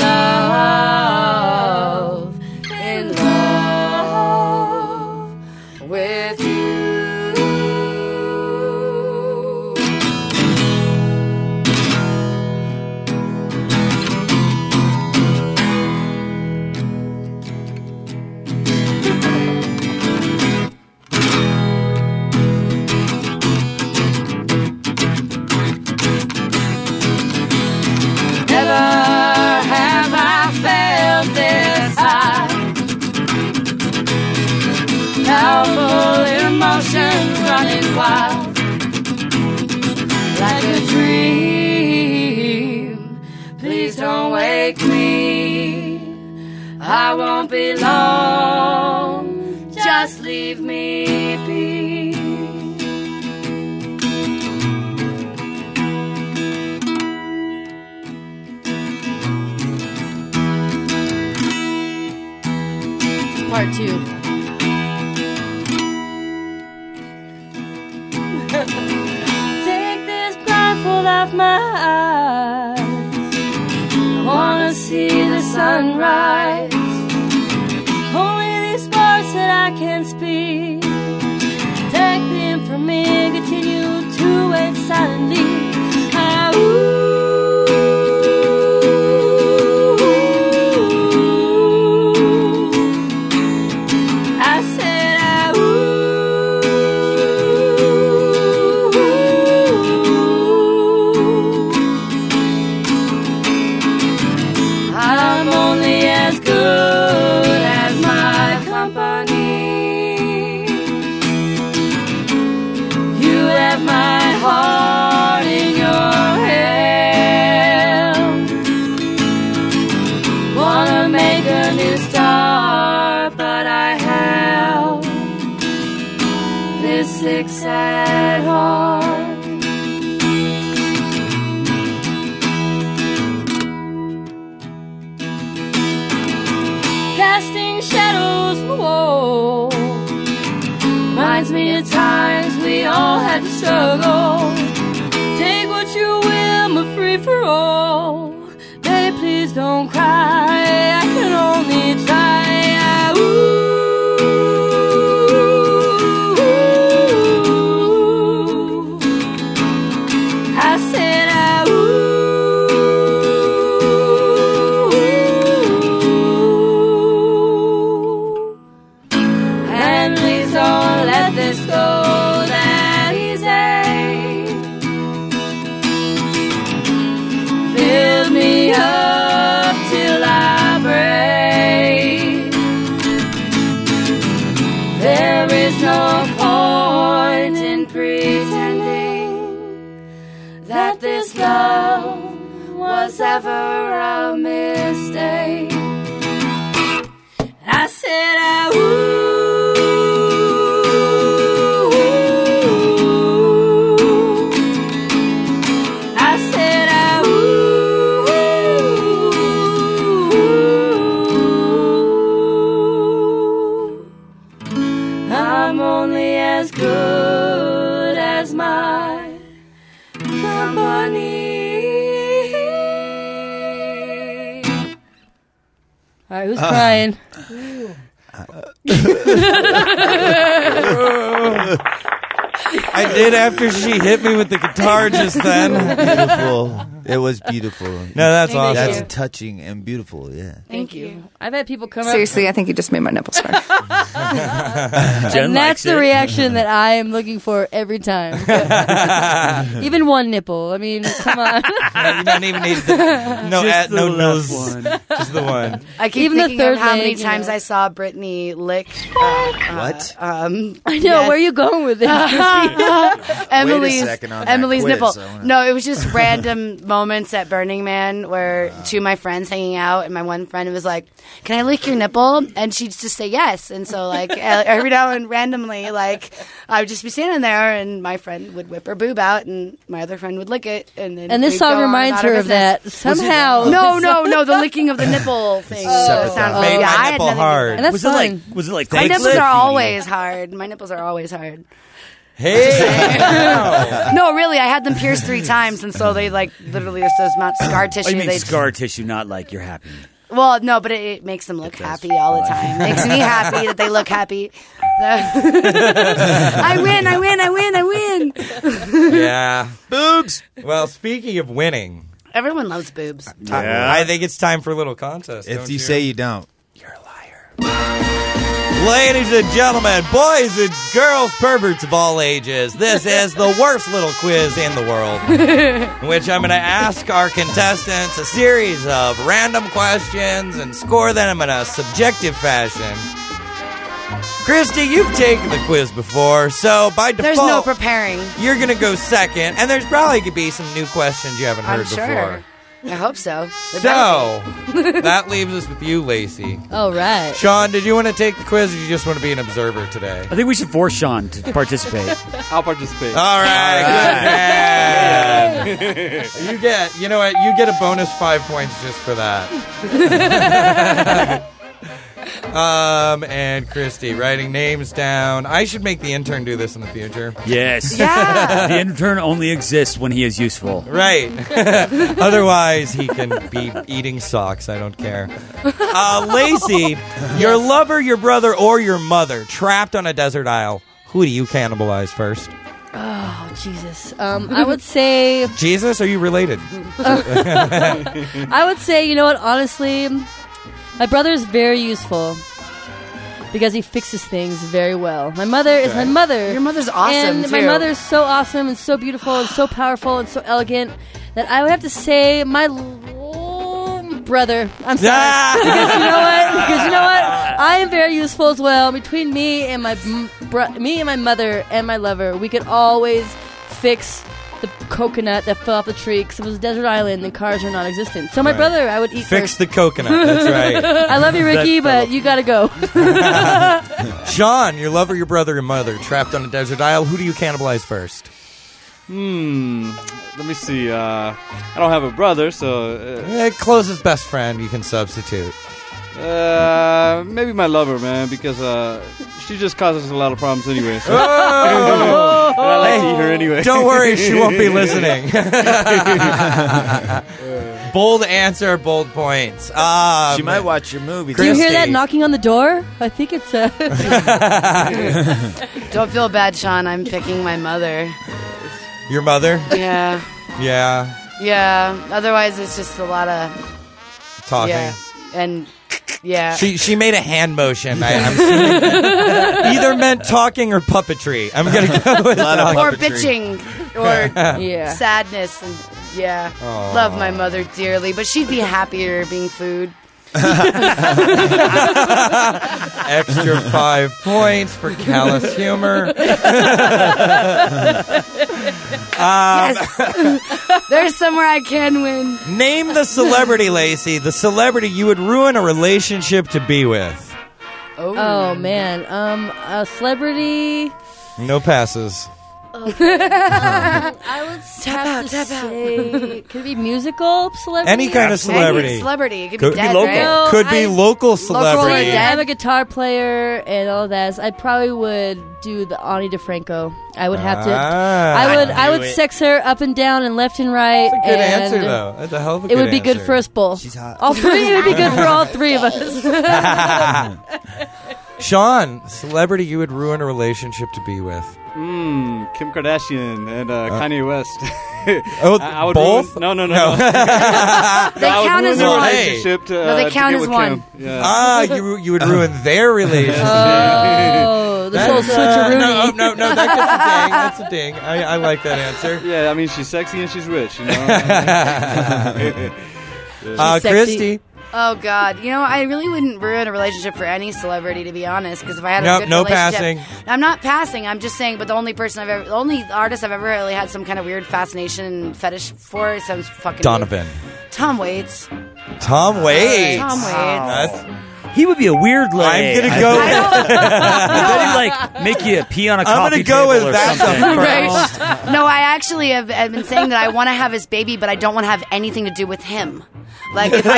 Speaker 17: love with you. Never have I felt this high. Powerful emotions running wild, like a dream. Please don't wake me. I won't be long. Just leave me be.
Speaker 6: Part 2.
Speaker 17: Take this blindfold off my eyes. I wanna see the sunrise. Only these words that I can speak. Take them from me, continue to wait silently. I said, I'm only as good as my company. You have my heart in your hand. a new start, but I have this sick, sad heart. Casting shadows on the wall reminds me of times we all had to struggle. Take what you will, I'm free for all. Baby, please don't cry, I can only try. I said and please don't let this go that easy. Build me up till I break. There is no point in pretending that this love was ever a mistake. I said I'm only as good as my company.
Speaker 6: All right, who's crying?
Speaker 14: I did after she hit me with the guitar just then.
Speaker 8: Beautiful. It was beautiful.
Speaker 14: No, that's awesome.
Speaker 8: That's touching and beautiful, yeah.
Speaker 6: Thank you. I've had people come up.
Speaker 2: Seriously, I think you just made my nipples hurt.
Speaker 6: And that's the reaction that I am looking for every time. Even one nipple. I mean, come on.
Speaker 14: No, you don't even need the no nose one. Just the one.
Speaker 9: I keep
Speaker 6: Even the
Speaker 9: thinking
Speaker 6: third
Speaker 9: of how many
Speaker 6: leg, you
Speaker 9: times
Speaker 6: know.
Speaker 9: I saw Brittany lick.
Speaker 8: What?
Speaker 6: I know. Where are you going with this?
Speaker 9: Emily's
Speaker 8: second on that
Speaker 9: Emily's
Speaker 8: quiz,
Speaker 9: nipple.
Speaker 8: I wanna-
Speaker 9: No, it was just random moments at Burning Man where two of my friends hanging out, and my one friend was like, "Can I lick your nipple?" And she'd just say yes. And so, like, every now and randomly, like, I would just be standing there, and my friend would whip her boob out, and my other friend would lick it, and then
Speaker 6: And this
Speaker 9: we'd
Speaker 6: song
Speaker 9: go on
Speaker 6: reminds
Speaker 9: about our
Speaker 6: her of
Speaker 9: business.
Speaker 6: that somehow.
Speaker 9: No, the licking of the nipple thing.
Speaker 8: Separate
Speaker 9: Sounds-
Speaker 8: thought.
Speaker 14: Made
Speaker 9: yeah,
Speaker 14: my
Speaker 9: I had
Speaker 14: nipple
Speaker 9: nothing to do with
Speaker 14: hard.
Speaker 9: it.
Speaker 6: And that's
Speaker 7: Was
Speaker 6: fine.
Speaker 7: it like
Speaker 9: My
Speaker 7: thanks,
Speaker 9: nipples
Speaker 7: Liffy?
Speaker 9: are always hard. My nipples are always hard.
Speaker 14: Hey.
Speaker 9: No, really, I had them pierced 3 times, and so they like literally there's those amount scar tissue.
Speaker 7: Oh, you mean
Speaker 9: they
Speaker 7: scar tissue, not like you're happy.
Speaker 9: Well, no, but it makes them look happy all the time. Makes me happy that they look happy. I win.
Speaker 14: Yeah. Boobs. Well, speaking of winning,
Speaker 9: Everyone loves boobs.
Speaker 14: I think it's time for a little contest.
Speaker 8: If
Speaker 14: don't
Speaker 8: you say you don't.
Speaker 14: Ladies and gentlemen, boys and girls, perverts of all ages, this is the worst little quiz in the world, in which I'm going to ask our contestants a series of random questions and score them in a subjective fashion. Christy, you've taken the quiz before, so by default,
Speaker 9: There's no preparing.
Speaker 14: you're going to go second, and there's probably going to be some new questions you haven't heard
Speaker 9: I'm sure.
Speaker 14: before.
Speaker 9: I hope so.
Speaker 14: So, that leaves us with you, Lacey.
Speaker 6: All right.
Speaker 14: Sean, did you want to take the quiz, or do you just want to be an observer today?
Speaker 7: I think we should force Sean to participate.
Speaker 13: I'll participate.
Speaker 14: All right, good man. You know what? You get a bonus 5 points just for that. And Christy, writing names down. I should make the intern do this in the future.
Speaker 7: Yes.
Speaker 9: Yeah.
Speaker 7: The intern only exists when he is useful.
Speaker 14: Right. Otherwise, he can be eating socks. I don't care. Lacey, your lover, your brother, or your mother trapped on a desert isle. Who do you cannibalize first?
Speaker 6: Oh, Jesus. I would say...
Speaker 14: Jesus? Are you related?
Speaker 6: I would say, you know what, honestly, my brother is very useful because he fixes things very well. My mother is my mother.
Speaker 9: Your mother's awesome,
Speaker 6: And my
Speaker 9: too.
Speaker 6: mother's so awesome and so beautiful and so powerful and so elegant that I would have to say my brother. I'm sorry. Because you know what? I am very useful as well. Between me and my mother and my lover, we could always fix the coconut that fell off the tree because it was a desert island and cars are non-existent. So my brother, I would eat
Speaker 14: Fix
Speaker 6: first.
Speaker 14: the coconut. That's right.
Speaker 6: I love you, Ricky, but you gotta go.
Speaker 14: Sean, your lover, your brother, and mother trapped on a desert isle. Who do you cannibalize first?
Speaker 13: Let me see. I don't have a brother, so
Speaker 14: closest best friend you can substitute.
Speaker 13: Maybe my lover, man, because she just causes a lot of problems anyway. So.
Speaker 14: Oh!
Speaker 13: And I like to eat her anyway.
Speaker 14: Don't worry, she won't be listening. Bold answer, bold points.
Speaker 8: She might watch your movie.
Speaker 6: Do you hear that knocking on the door? I think it's
Speaker 9: Don't feel bad, Sean. I'm picking my mother.
Speaker 14: Your mother?
Speaker 9: Yeah.
Speaker 14: Yeah.
Speaker 9: Yeah. Otherwise, it's just a lot of
Speaker 14: Talking.
Speaker 9: Yeah. And yeah.
Speaker 14: She made a hand motion. I'm assuming either meant talking or puppetry. I'm gonna go with
Speaker 9: or bitching or
Speaker 6: Yeah.
Speaker 9: sadness and yeah.
Speaker 14: Aw.
Speaker 9: Love my mother dearly, but she'd be happier being food.
Speaker 14: Extra 5 points for callous humor.
Speaker 9: Yes. There's somewhere I can win.
Speaker 14: Name the celebrity, Lacey. The celebrity you would ruin a relationship to be with.
Speaker 6: Oh man, a celebrity.
Speaker 14: No passes.
Speaker 6: I would have to say, could it be musical celebrity?
Speaker 14: Any kind of celebrity.
Speaker 9: Any celebrity. It could
Speaker 14: Could
Speaker 9: be
Speaker 14: be
Speaker 9: dead,
Speaker 14: local.
Speaker 9: right?
Speaker 14: Could be local celebrity.
Speaker 6: I'm a guitar player and all that. So I probably would do the Ani DeFranco. I would have to. I would sex her up and down and left and right.
Speaker 14: That's a good
Speaker 6: and
Speaker 14: answer, though. That's a hell of a
Speaker 6: it
Speaker 14: good
Speaker 6: would be good
Speaker 14: answer.
Speaker 6: for us both.
Speaker 8: She's hot.
Speaker 6: All three. It would be good for all three of us.
Speaker 14: Sean, celebrity you would ruin a relationship to be with.
Speaker 13: Kim Kardashian and Kanye West.
Speaker 14: I would both?
Speaker 13: No.
Speaker 9: They
Speaker 13: I would
Speaker 9: count
Speaker 13: ruin
Speaker 9: as
Speaker 13: the
Speaker 9: one.
Speaker 13: relationship to,
Speaker 9: No, they
Speaker 13: to
Speaker 9: count
Speaker 13: get
Speaker 9: as
Speaker 13: with
Speaker 9: one.
Speaker 13: Kim. Yeah.
Speaker 14: You would ruin their relationship.
Speaker 6: Oh, this whole switcheroo.
Speaker 14: No, that's a ding. I like that answer.
Speaker 13: Yeah, I mean, she's sexy and she's rich, you know?
Speaker 14: Christy.
Speaker 9: Oh God! You know, I really wouldn't ruin a relationship for any celebrity, to be honest. Because if I had
Speaker 14: Nope,
Speaker 9: a good
Speaker 14: no
Speaker 9: relationship,
Speaker 14: passing.
Speaker 9: I'm not passing. I'm just saying. But the only artist I've ever really had some kind of weird fascination and fetish for sounds fucking
Speaker 14: Donovan.
Speaker 9: weird. Tom Waits.
Speaker 14: Tom Waits.
Speaker 9: Tom Waits.
Speaker 7: He would be a weird lay.
Speaker 14: I'm gonna go.
Speaker 7: Then he'd like make you pee on a coffee
Speaker 14: I'm gonna go
Speaker 7: table
Speaker 14: with
Speaker 7: or
Speaker 14: that
Speaker 7: something.
Speaker 9: Right. No, I actually have been saying that I want to have his baby, but I don't want to have anything to do with him. Like if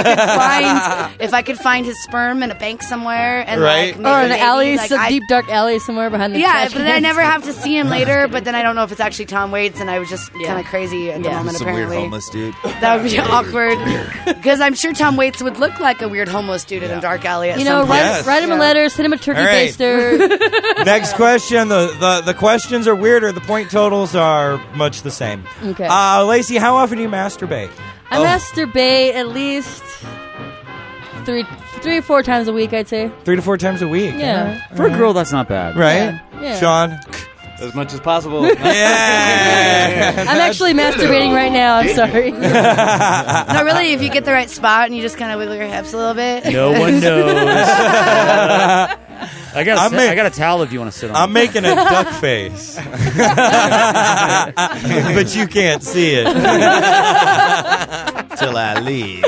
Speaker 9: I could find his sperm in a bank somewhere and
Speaker 14: Right.
Speaker 9: like make
Speaker 6: Or
Speaker 9: a
Speaker 6: in an
Speaker 9: baby,
Speaker 6: alley,
Speaker 9: like,
Speaker 6: some deep dark alley somewhere behind the
Speaker 9: yeah,
Speaker 6: trash
Speaker 9: but then I
Speaker 6: cans.
Speaker 9: never have to see him later. But then I don't know if it's actually Tom Waits, and I was just kind of crazy at the moment.
Speaker 8: Some
Speaker 9: Apparently,
Speaker 8: weird homeless dude.
Speaker 9: that would be awkward because I'm sure Tom Waits would look like a weird homeless dude in a dark alley. At
Speaker 6: You know,
Speaker 9: some point.
Speaker 14: Yes.
Speaker 6: write him a letter, send him a turkey
Speaker 14: All right.
Speaker 6: baster.
Speaker 14: Next question. The questions are weirder. The point totals are much the same.
Speaker 6: Okay.
Speaker 14: Lacey, how often do you masturbate?
Speaker 6: I masturbate at least three or four times a week, I'd say.
Speaker 14: 3 to 4 times a week.
Speaker 6: Yeah.
Speaker 7: For a girl, that's not bad.
Speaker 14: Right?
Speaker 6: Yeah.
Speaker 14: Sean?
Speaker 13: As much as possible.
Speaker 14: Yeah.
Speaker 6: I'm actually masturbating right now. I'm sorry.
Speaker 9: No, really, if you get the right spot and you just kind of wiggle your hips a little bit.
Speaker 7: No one knows. I got a towel if you want to sit on it.
Speaker 14: I'm making a duck face. But you can't see it.
Speaker 8: Till I leave.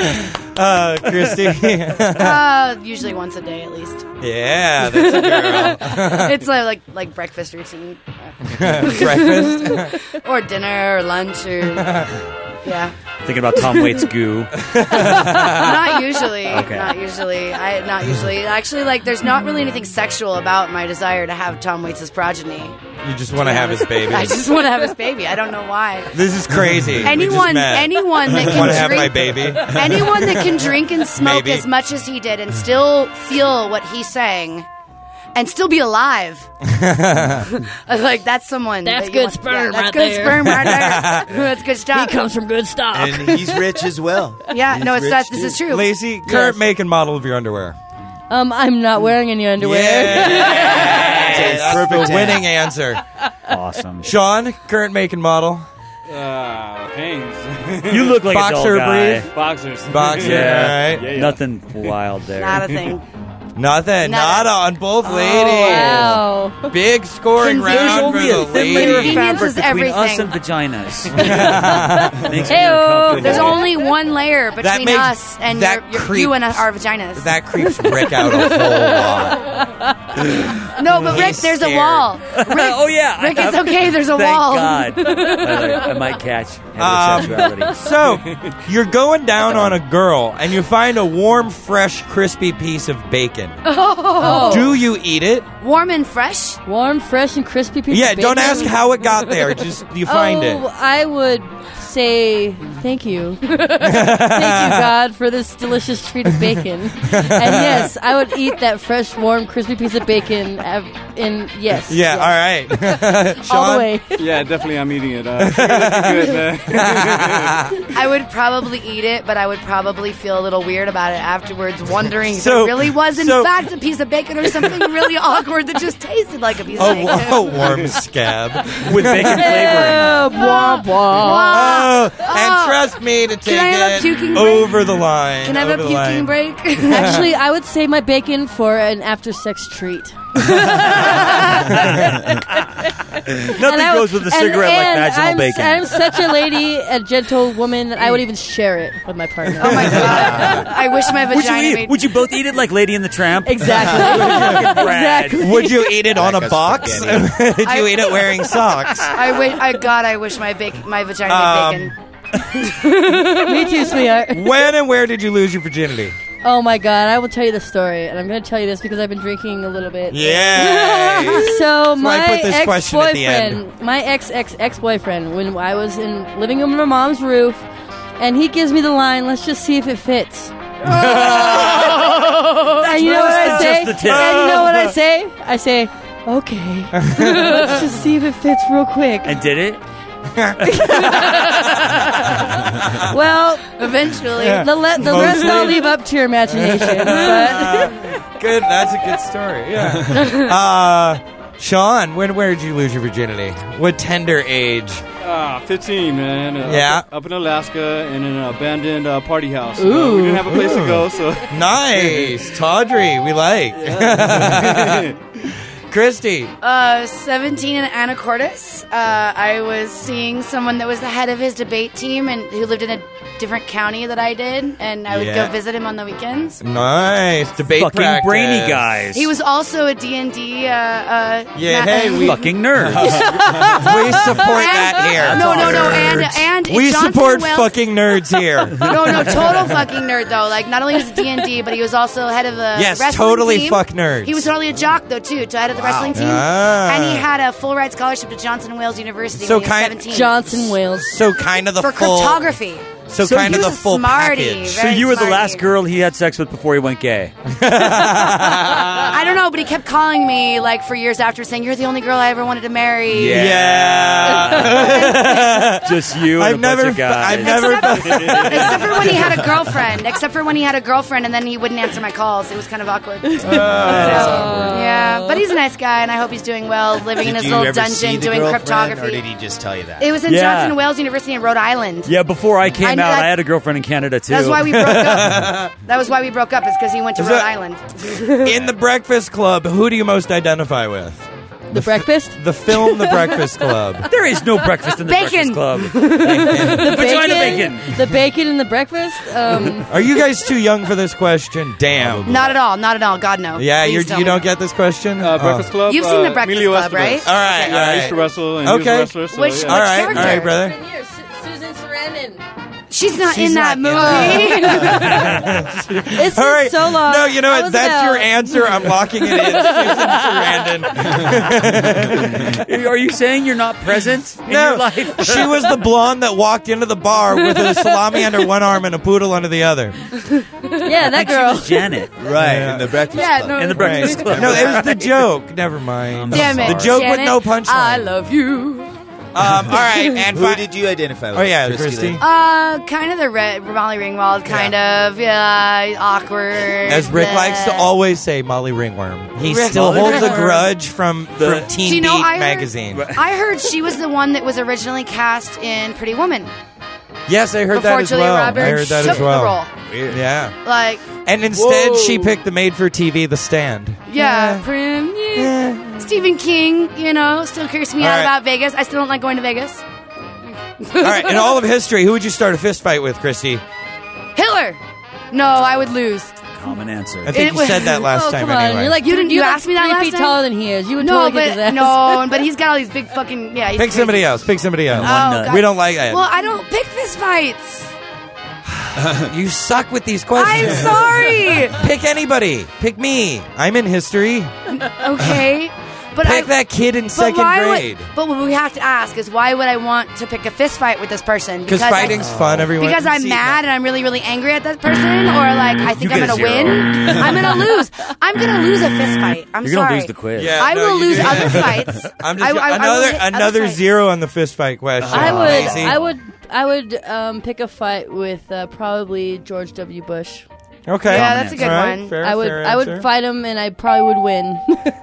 Speaker 14: Christy?
Speaker 9: Usually once a day at least.
Speaker 14: Yeah, that's a girl.
Speaker 9: It's like breakfast routine.
Speaker 14: Breakfast?
Speaker 9: Or dinner or lunch or yeah.
Speaker 7: Thinking about Tom Waits' goo.
Speaker 9: Not usually.
Speaker 7: Okay.
Speaker 9: Not usually. Not usually. Actually, like, there's not really anything sexual about my desire to have Tom Waits' progeny.
Speaker 14: You just want to have his baby.
Speaker 9: I just want to have his baby. I don't know why.
Speaker 14: This is crazy.
Speaker 9: Anyone that can
Speaker 14: want to have
Speaker 9: drink,
Speaker 14: my baby.
Speaker 9: anyone that can drink and smoke
Speaker 14: Maybe.
Speaker 9: as much as he did and still feel what he sang. And still be alive. Like, that's someone.
Speaker 6: That's
Speaker 9: that
Speaker 6: good
Speaker 9: you want,
Speaker 6: sperm
Speaker 9: that's
Speaker 6: right
Speaker 9: good
Speaker 6: there.
Speaker 9: sperm right there. That's good stuff.
Speaker 6: He comes from good stock.
Speaker 8: And he's rich as well.
Speaker 9: Yeah,
Speaker 8: He's
Speaker 9: no, it's
Speaker 8: rich
Speaker 9: that. This
Speaker 8: too.
Speaker 9: is true.
Speaker 14: Lacey, current make and model of your underwear.
Speaker 6: I'm not wearing any underwear.
Speaker 14: That's
Speaker 8: Perfect
Speaker 14: the winning answer.
Speaker 7: Awesome.
Speaker 14: Sean, current make and model.
Speaker 13: Hangs.
Speaker 7: You look like
Speaker 14: Boxer
Speaker 7: a dull guy.
Speaker 14: brief.
Speaker 13: Boxers.
Speaker 14: Boxer,
Speaker 7: Yeah.
Speaker 14: all right.
Speaker 7: Nothing wild there.
Speaker 9: Not a thing.
Speaker 14: Nothing.
Speaker 9: Nada.
Speaker 14: Nada on both ladies.
Speaker 6: Wow.
Speaker 14: Big scoring
Speaker 9: Convenience.
Speaker 14: round for
Speaker 7: Only a
Speaker 14: the
Speaker 7: thin layer of
Speaker 14: ladies.
Speaker 7: fabric
Speaker 9: is
Speaker 7: between us
Speaker 9: everything.
Speaker 7: and vaginas. Makes me
Speaker 17: Ew,
Speaker 7: uncomfortable.
Speaker 17: there's only one layer between
Speaker 14: makes-
Speaker 17: us and
Speaker 14: that
Speaker 17: you and
Speaker 14: creeps-
Speaker 17: our vaginas.
Speaker 14: That creeps Rick out a whole lot.
Speaker 17: No, but Rick,
Speaker 14: He's
Speaker 17: there's
Speaker 14: scared.
Speaker 17: a wall. Rick,
Speaker 7: Oh yeah,
Speaker 17: Rick, it's okay. There's a
Speaker 7: Thank
Speaker 17: wall.
Speaker 7: God. I might catch heterosexuality.
Speaker 14: So, you're going down on a girl, and you find a warm, fresh, crispy piece of bacon.
Speaker 17: Oh.
Speaker 14: Do you eat it?
Speaker 17: Warm and fresh.
Speaker 6: Warm, fresh, and crispy piece
Speaker 14: Yeah,
Speaker 6: of bacon.
Speaker 14: don't ask how it got there. Just you find it.
Speaker 6: I would say thank you. Thank you, God, for this delicious treat of bacon. And yes, I would eat that fresh, warm, crispy piece of bacon. Yes.
Speaker 14: Yeah, all right. Sean?
Speaker 6: All the way.
Speaker 13: Yeah, definitely I'm eating it. Good, man.
Speaker 17: I would probably eat it, but I would probably feel a little weird about it afterwards, wondering if
Speaker 14: So-
Speaker 17: it really was in
Speaker 14: so-
Speaker 17: fact a piece of bacon or something really awkward that just tasted like a piece of bacon.
Speaker 14: A warm scab.
Speaker 7: With bacon flavoring.
Speaker 6: Blah, blah.
Speaker 14: Oh, and trust me to take
Speaker 17: Can I have a
Speaker 14: it
Speaker 17: puking
Speaker 14: over the line.
Speaker 17: Can I have a
Speaker 14: over the
Speaker 17: puking
Speaker 14: line.
Speaker 17: break?
Speaker 6: Actually, I would save my bacon for an after-sex treat.
Speaker 7: Nothing goes with a cigarette like vaginal bacon.
Speaker 6: I'm such a lady, a gentle woman, that I would even share it with my partner.
Speaker 17: Oh my god! I wish my vagina made.
Speaker 7: Would you both eat it like Lady and the Tramp?
Speaker 6: Exactly.
Speaker 7: Exactly.
Speaker 14: Would you eat it on a box? Would you
Speaker 17: I-
Speaker 14: eat it wearing socks?
Speaker 17: I wish my vagina made bacon.
Speaker 6: Me too, sweetheart.
Speaker 14: When and where did you lose your virginity?
Speaker 6: Oh my god, I will tell you the story, and I'm going to tell you this because I've been drinking a little bit.
Speaker 14: Yay!
Speaker 6: So
Speaker 14: why I
Speaker 6: my
Speaker 14: put this question at the end.
Speaker 6: ex-boyfriend, my ex-boyfriend, when I was living on my mom's roof, and he gives me the line, "Let's just see if it fits." And you know what I say?
Speaker 7: just the tip.
Speaker 6: And you know what I say? I say, "Okay, let's just see if it fits real quick."
Speaker 7: And did it?
Speaker 6: Well,
Speaker 17: Eventually,
Speaker 6: the rest I'll leave up to your imagination. But
Speaker 14: Good. That's a good story. Yeah. Sean, where did you lose your virginity? What tender age?
Speaker 13: 15, man.
Speaker 14: Yeah.
Speaker 13: Up in Alaska in an abandoned party house.
Speaker 6: Ooh.
Speaker 13: We didn't have a place to go, so.
Speaker 14: Nice. Tawdry. We like. Christy.
Speaker 17: 17 in Anacortes. I was seeing someone that was the head of his debate team and who lived in a different county that I did, and I would
Speaker 14: Yeah.
Speaker 17: go visit him on the weekends.
Speaker 14: Nice. Debate
Speaker 7: Fucking
Speaker 14: practice.
Speaker 7: brainy guys.
Speaker 17: He was also a D&D.
Speaker 14: Yeah, hey, we
Speaker 7: fucking nerds.
Speaker 14: we support that here.
Speaker 17: No, and
Speaker 14: We
Speaker 17: Johnson
Speaker 14: support
Speaker 17: Wales-
Speaker 14: fucking nerds here.
Speaker 17: No, total fucking nerd though. Like, not only was he D&D, but he was also head of the
Speaker 14: Yes,
Speaker 17: wrestling
Speaker 14: totally
Speaker 17: team.
Speaker 14: fuck nerds.
Speaker 17: He was totally a jock though too, to head of the wrestling team,
Speaker 14: Ah.
Speaker 17: and he had a full ride scholarship to Johnson Wales University
Speaker 14: So
Speaker 17: when he was
Speaker 14: kind-
Speaker 17: 17.
Speaker 6: Johnson Wales.
Speaker 14: So kind of the
Speaker 17: for
Speaker 14: full.
Speaker 17: cryptography.
Speaker 14: So
Speaker 7: So
Speaker 14: kind
Speaker 17: he
Speaker 14: of the
Speaker 17: was a
Speaker 14: full
Speaker 17: smarty.
Speaker 14: package.
Speaker 7: So
Speaker 17: Very
Speaker 7: you were the
Speaker 17: smarty.
Speaker 7: last girl he had sex with before he went gay.
Speaker 17: I don't know, but he kept calling me like for years after, saying, "You're the only girl I ever wanted to marry."
Speaker 14: Yeah.
Speaker 7: Just you and
Speaker 14: I've
Speaker 7: a
Speaker 14: never.
Speaker 7: bunch of guys.
Speaker 14: I've never.
Speaker 17: Except for when he had a girlfriend. And then he wouldn't answer my calls. It was kind of awkward. Yeah, but he's a nice guy, and I hope he's doing well, living in his little dungeon, doing cryptography.
Speaker 8: Or did he just tell you that?
Speaker 17: It was in
Speaker 7: Yeah.
Speaker 17: Johnson Wales University in Rhode Island.
Speaker 7: Yeah, before I came
Speaker 17: I knew
Speaker 7: out,
Speaker 17: that-
Speaker 7: I had a girlfriend in Canada too.
Speaker 17: That's why we broke up. That was why we broke up, is because he went to
Speaker 14: Is
Speaker 17: Rhode
Speaker 14: that-
Speaker 17: Island.
Speaker 14: In the Breakfast Club, who do you most identify with?
Speaker 6: The breakfast?
Speaker 14: The film The Breakfast Club.
Speaker 7: There is no breakfast in the
Speaker 17: Bacon.
Speaker 7: Breakfast Club.
Speaker 6: The
Speaker 7: Vagina bacon.
Speaker 6: The bacon and the breakfast?
Speaker 14: Are you guys too young for this question? Damn.
Speaker 17: Not at all. Not at all. God, no.
Speaker 14: Yeah,
Speaker 17: Please tell
Speaker 14: you
Speaker 17: me.
Speaker 14: don't get this question?
Speaker 13: Breakfast Club?
Speaker 17: You've seen The Breakfast
Speaker 13: Emilio
Speaker 17: Club,
Speaker 13: Estevez.
Speaker 17: right?
Speaker 14: All right,
Speaker 13: Yeah, I used to wrestle, and he was a wrestler. So,
Speaker 17: Which-
Speaker 13: yeah.
Speaker 14: All right,
Speaker 17: character?
Speaker 14: all right, brother.
Speaker 6: Susan Sarandon.
Speaker 17: She's not
Speaker 14: She's
Speaker 17: in that
Speaker 14: not
Speaker 17: movie.
Speaker 6: It's
Speaker 14: All
Speaker 6: been
Speaker 14: right.
Speaker 6: so long.
Speaker 14: No, you know
Speaker 6: I
Speaker 14: what?
Speaker 6: was
Speaker 14: That's
Speaker 6: about-
Speaker 14: your answer. I'm locking it in. Susan Sarandon.
Speaker 7: Are you saying you're not present in your
Speaker 14: No,
Speaker 7: life?
Speaker 14: she was the blonde that walked into the bar with a salami under one arm and a poodle under the other.
Speaker 6: Yeah, that girl.
Speaker 7: Janet.
Speaker 8: Right, in the Breakfast
Speaker 17: Yeah,
Speaker 8: Club.
Speaker 17: no.
Speaker 7: In the Breakfast Club.
Speaker 14: No, it was the joke. Never mind.
Speaker 17: Damn it.
Speaker 14: The joke with
Speaker 17: Janet,
Speaker 14: no punchline.
Speaker 17: I love you.
Speaker 14: All right, and
Speaker 8: Who did you identify with?
Speaker 14: Oh yeah, Christy.
Speaker 8: Lynn?
Speaker 17: Kind of the Molly Ringwald, kind of, yeah, awkward.
Speaker 14: As Rick likes to always say, Molly Ringworm. He
Speaker 17: Rick
Speaker 14: still
Speaker 17: Molly
Speaker 14: holds a
Speaker 17: Ringworm.
Speaker 14: grudge from Teen
Speaker 17: Do you know,
Speaker 14: Beat
Speaker 17: I heard-
Speaker 14: magazine.
Speaker 17: I heard she was the one that was originally cast in Pretty Woman.
Speaker 14: Yes, I heard
Speaker 17: Before
Speaker 14: that as
Speaker 17: Julia
Speaker 14: well.
Speaker 17: Roberts
Speaker 14: I heard that
Speaker 17: took
Speaker 14: as well.
Speaker 17: the role.
Speaker 7: Weird.
Speaker 14: Yeah.
Speaker 9: Like,
Speaker 14: And instead,
Speaker 9: Whoa.
Speaker 14: she picked the made-for-TV The Stand.
Speaker 9: yeah, premiere. Stephen King, still creeps me
Speaker 14: All
Speaker 9: out
Speaker 14: right.
Speaker 9: about Vegas. I still don't like going to Vegas.
Speaker 14: All right, in all of history, who would you start a fist fight with, Christy?
Speaker 9: Hitler. No, I would lose.
Speaker 7: Common answer.
Speaker 14: I think you said that last time
Speaker 6: Come on,
Speaker 14: anyway.
Speaker 6: you're like
Speaker 9: You didn't- you asked me that
Speaker 6: 3
Speaker 9: last
Speaker 6: feet
Speaker 9: time?
Speaker 6: taller than he is. You would
Speaker 9: No,
Speaker 6: totally get his
Speaker 9: but
Speaker 6: ass.
Speaker 9: no, but he's got all these big fucking He's
Speaker 14: Pick
Speaker 9: crazy.
Speaker 14: somebody else. Pick somebody else.
Speaker 9: Oh, God.
Speaker 14: We don't like that.
Speaker 9: Well, I don't pick fist fights.
Speaker 14: You suck with these questions.
Speaker 9: I'm sorry.
Speaker 14: Pick anybody. Pick me. I'm in history.
Speaker 9: Okay, but
Speaker 14: Pick that kid in second grade.
Speaker 9: But what we have to ask is, why would I want to pick a fist fight with this person?
Speaker 14: Because fighting's fun. Everyone.
Speaker 9: Because
Speaker 14: can
Speaker 9: I'm
Speaker 14: see
Speaker 9: mad and I'm really, really angry at that person, or like I think
Speaker 7: You
Speaker 9: I'm
Speaker 7: get a
Speaker 9: gonna
Speaker 7: zero.
Speaker 9: win. I'm gonna lose. I'm gonna lose a fist fight. I'm
Speaker 7: You're
Speaker 9: sorry.
Speaker 7: gonna lose the quiz.
Speaker 14: Yeah,
Speaker 9: I
Speaker 14: no,
Speaker 9: will
Speaker 14: you
Speaker 9: lose
Speaker 14: do.
Speaker 9: other fights.
Speaker 14: I'm just
Speaker 9: I will hit other
Speaker 14: another
Speaker 9: fights.
Speaker 14: zero on the fist fight question. Maisie.
Speaker 6: I would pick a fight with probably George W. Bush.
Speaker 14: Okay.
Speaker 9: Yeah, that's a good
Speaker 14: All right,
Speaker 9: one.
Speaker 14: fair-
Speaker 6: I would
Speaker 14: fair
Speaker 6: I would
Speaker 14: answer.
Speaker 6: fight him and I probably would win.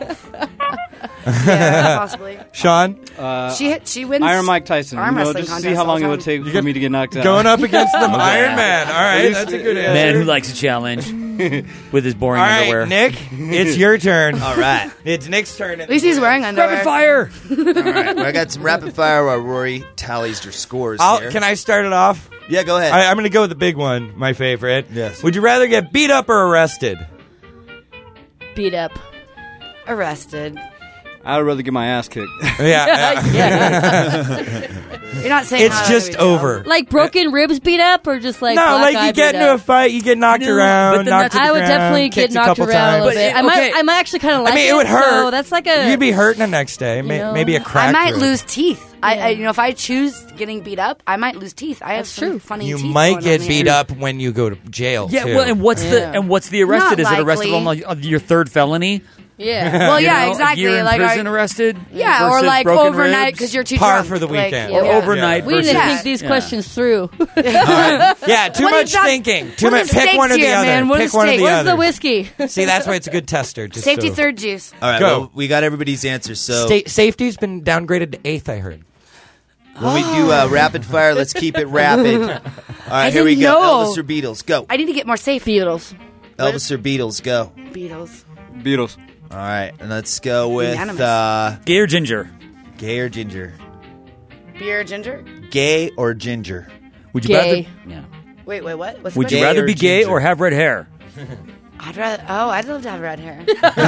Speaker 9: Yeah, possibly.
Speaker 14: Sean,
Speaker 9: She wins.
Speaker 13: Iron Mike Tyson.
Speaker 9: arm wrestling
Speaker 13: just to see
Speaker 9: contest
Speaker 13: how
Speaker 9: all
Speaker 13: long
Speaker 9: the
Speaker 13: it would
Speaker 9: time.
Speaker 13: take for me to get knocked out.
Speaker 14: going up against the Iron Man. All right, that's a good answer.
Speaker 7: Man who likes a challenge with his boring
Speaker 14: All right,
Speaker 7: underwear.
Speaker 14: Nick, it's your turn.
Speaker 8: All right.
Speaker 14: It's Nick's turn.
Speaker 9: At least he's wearing underwear.
Speaker 7: Rapid fire.
Speaker 8: All right. Well, I got some rapid fire while Rory tallies your scores here.
Speaker 14: Can I start it off?
Speaker 8: Yeah, go ahead.
Speaker 14: I'm going to go with the big one, my favorite.
Speaker 8: Yes.
Speaker 14: Would you rather get beat up or arrested?
Speaker 6: Beat up.
Speaker 9: Arrested.
Speaker 13: I would rather get my ass kicked.
Speaker 14: Yeah.
Speaker 9: You're not saying
Speaker 14: It's
Speaker 9: how
Speaker 14: just
Speaker 9: that would go.
Speaker 14: over.
Speaker 6: Like broken ribs beat up or just like
Speaker 14: No,
Speaker 6: black
Speaker 14: like
Speaker 6: eye
Speaker 14: you get
Speaker 6: beat
Speaker 14: into a
Speaker 6: up?
Speaker 14: fight, you get knocked
Speaker 7: No,
Speaker 14: around,
Speaker 7: but then
Speaker 14: knocked to the
Speaker 6: I would
Speaker 14: ground,
Speaker 6: definitely get
Speaker 14: kicked
Speaker 6: knocked
Speaker 14: a couple
Speaker 6: around
Speaker 14: times.
Speaker 6: a little bit.
Speaker 7: okay.
Speaker 6: I might actually kind of like
Speaker 14: I mean, it would hurt.
Speaker 6: So that's like a.
Speaker 14: You'd be hurting the next day.
Speaker 6: know.
Speaker 14: Maybe a crack.
Speaker 9: I might
Speaker 14: rib.
Speaker 9: lose teeth. If I choose getting beat up, I might lose teeth. I have
Speaker 6: That's
Speaker 9: some
Speaker 6: true.
Speaker 9: funny
Speaker 14: You
Speaker 9: teeth.
Speaker 14: might
Speaker 9: going
Speaker 14: get
Speaker 9: on
Speaker 14: beat
Speaker 9: here.
Speaker 14: up when you go to jail.
Speaker 7: Yeah,
Speaker 14: too.
Speaker 7: well, and what's the arrested?
Speaker 9: Not
Speaker 7: Is it arrested
Speaker 9: likely.
Speaker 7: on your third felony?
Speaker 6: Yeah.
Speaker 9: Well,
Speaker 7: You
Speaker 9: yeah,
Speaker 7: know,
Speaker 9: exactly.
Speaker 7: A year in
Speaker 9: like
Speaker 7: prison arrested.
Speaker 9: yeah, or
Speaker 7: versus
Speaker 9: like
Speaker 7: broken
Speaker 9: overnight
Speaker 7: ribs?
Speaker 9: because you're too
Speaker 14: Par
Speaker 9: drunk.
Speaker 14: for the
Speaker 9: Like,
Speaker 14: weekend.
Speaker 7: Or
Speaker 9: yeah.
Speaker 7: overnight
Speaker 6: We need
Speaker 7: versus
Speaker 6: to think these
Speaker 7: yeah.
Speaker 6: questions through.
Speaker 14: Yeah, too
Speaker 9: What
Speaker 14: much
Speaker 9: is that-
Speaker 14: thinking.
Speaker 9: what
Speaker 14: Too
Speaker 9: are
Speaker 14: much.
Speaker 9: the
Speaker 14: Pick
Speaker 9: stakes
Speaker 14: one or the
Speaker 9: here,
Speaker 14: other.
Speaker 9: man? What are
Speaker 14: Pick
Speaker 9: the
Speaker 14: one or the
Speaker 9: stakes?
Speaker 6: Where's
Speaker 14: other.
Speaker 6: the whiskey?
Speaker 14: See, that's why it's a good tester. Just
Speaker 9: Safety
Speaker 14: so.
Speaker 9: third juice.
Speaker 8: All right,
Speaker 14: Go.
Speaker 8: well, we got everybody's answers. So
Speaker 14: Safety's been downgraded to 8th, I heard.
Speaker 8: when we do rapid fire, let's keep it rapid. All right, here we
Speaker 9: didn't
Speaker 8: go.
Speaker 9: know.
Speaker 8: Elvis or Beatles, go.
Speaker 9: I need to get more safe.
Speaker 6: Beatles.
Speaker 8: Elvis or Beatles, go.
Speaker 9: Beatles.
Speaker 13: Beatles.
Speaker 8: All right, and let's go with
Speaker 9: Unanimous.
Speaker 7: Gay or ginger?
Speaker 8: gay or ginger.
Speaker 9: Beer, ginger.
Speaker 8: Gay or ginger.
Speaker 7: Would you
Speaker 6: Gay.
Speaker 7: rather? Yeah.
Speaker 9: Wait, what? What's the
Speaker 7: Would you
Speaker 9: question?
Speaker 7: rather
Speaker 8: or
Speaker 7: be gay
Speaker 8: ginger?
Speaker 7: or have red hair?
Speaker 9: I'd rather. Oh, I'd love to have red hair.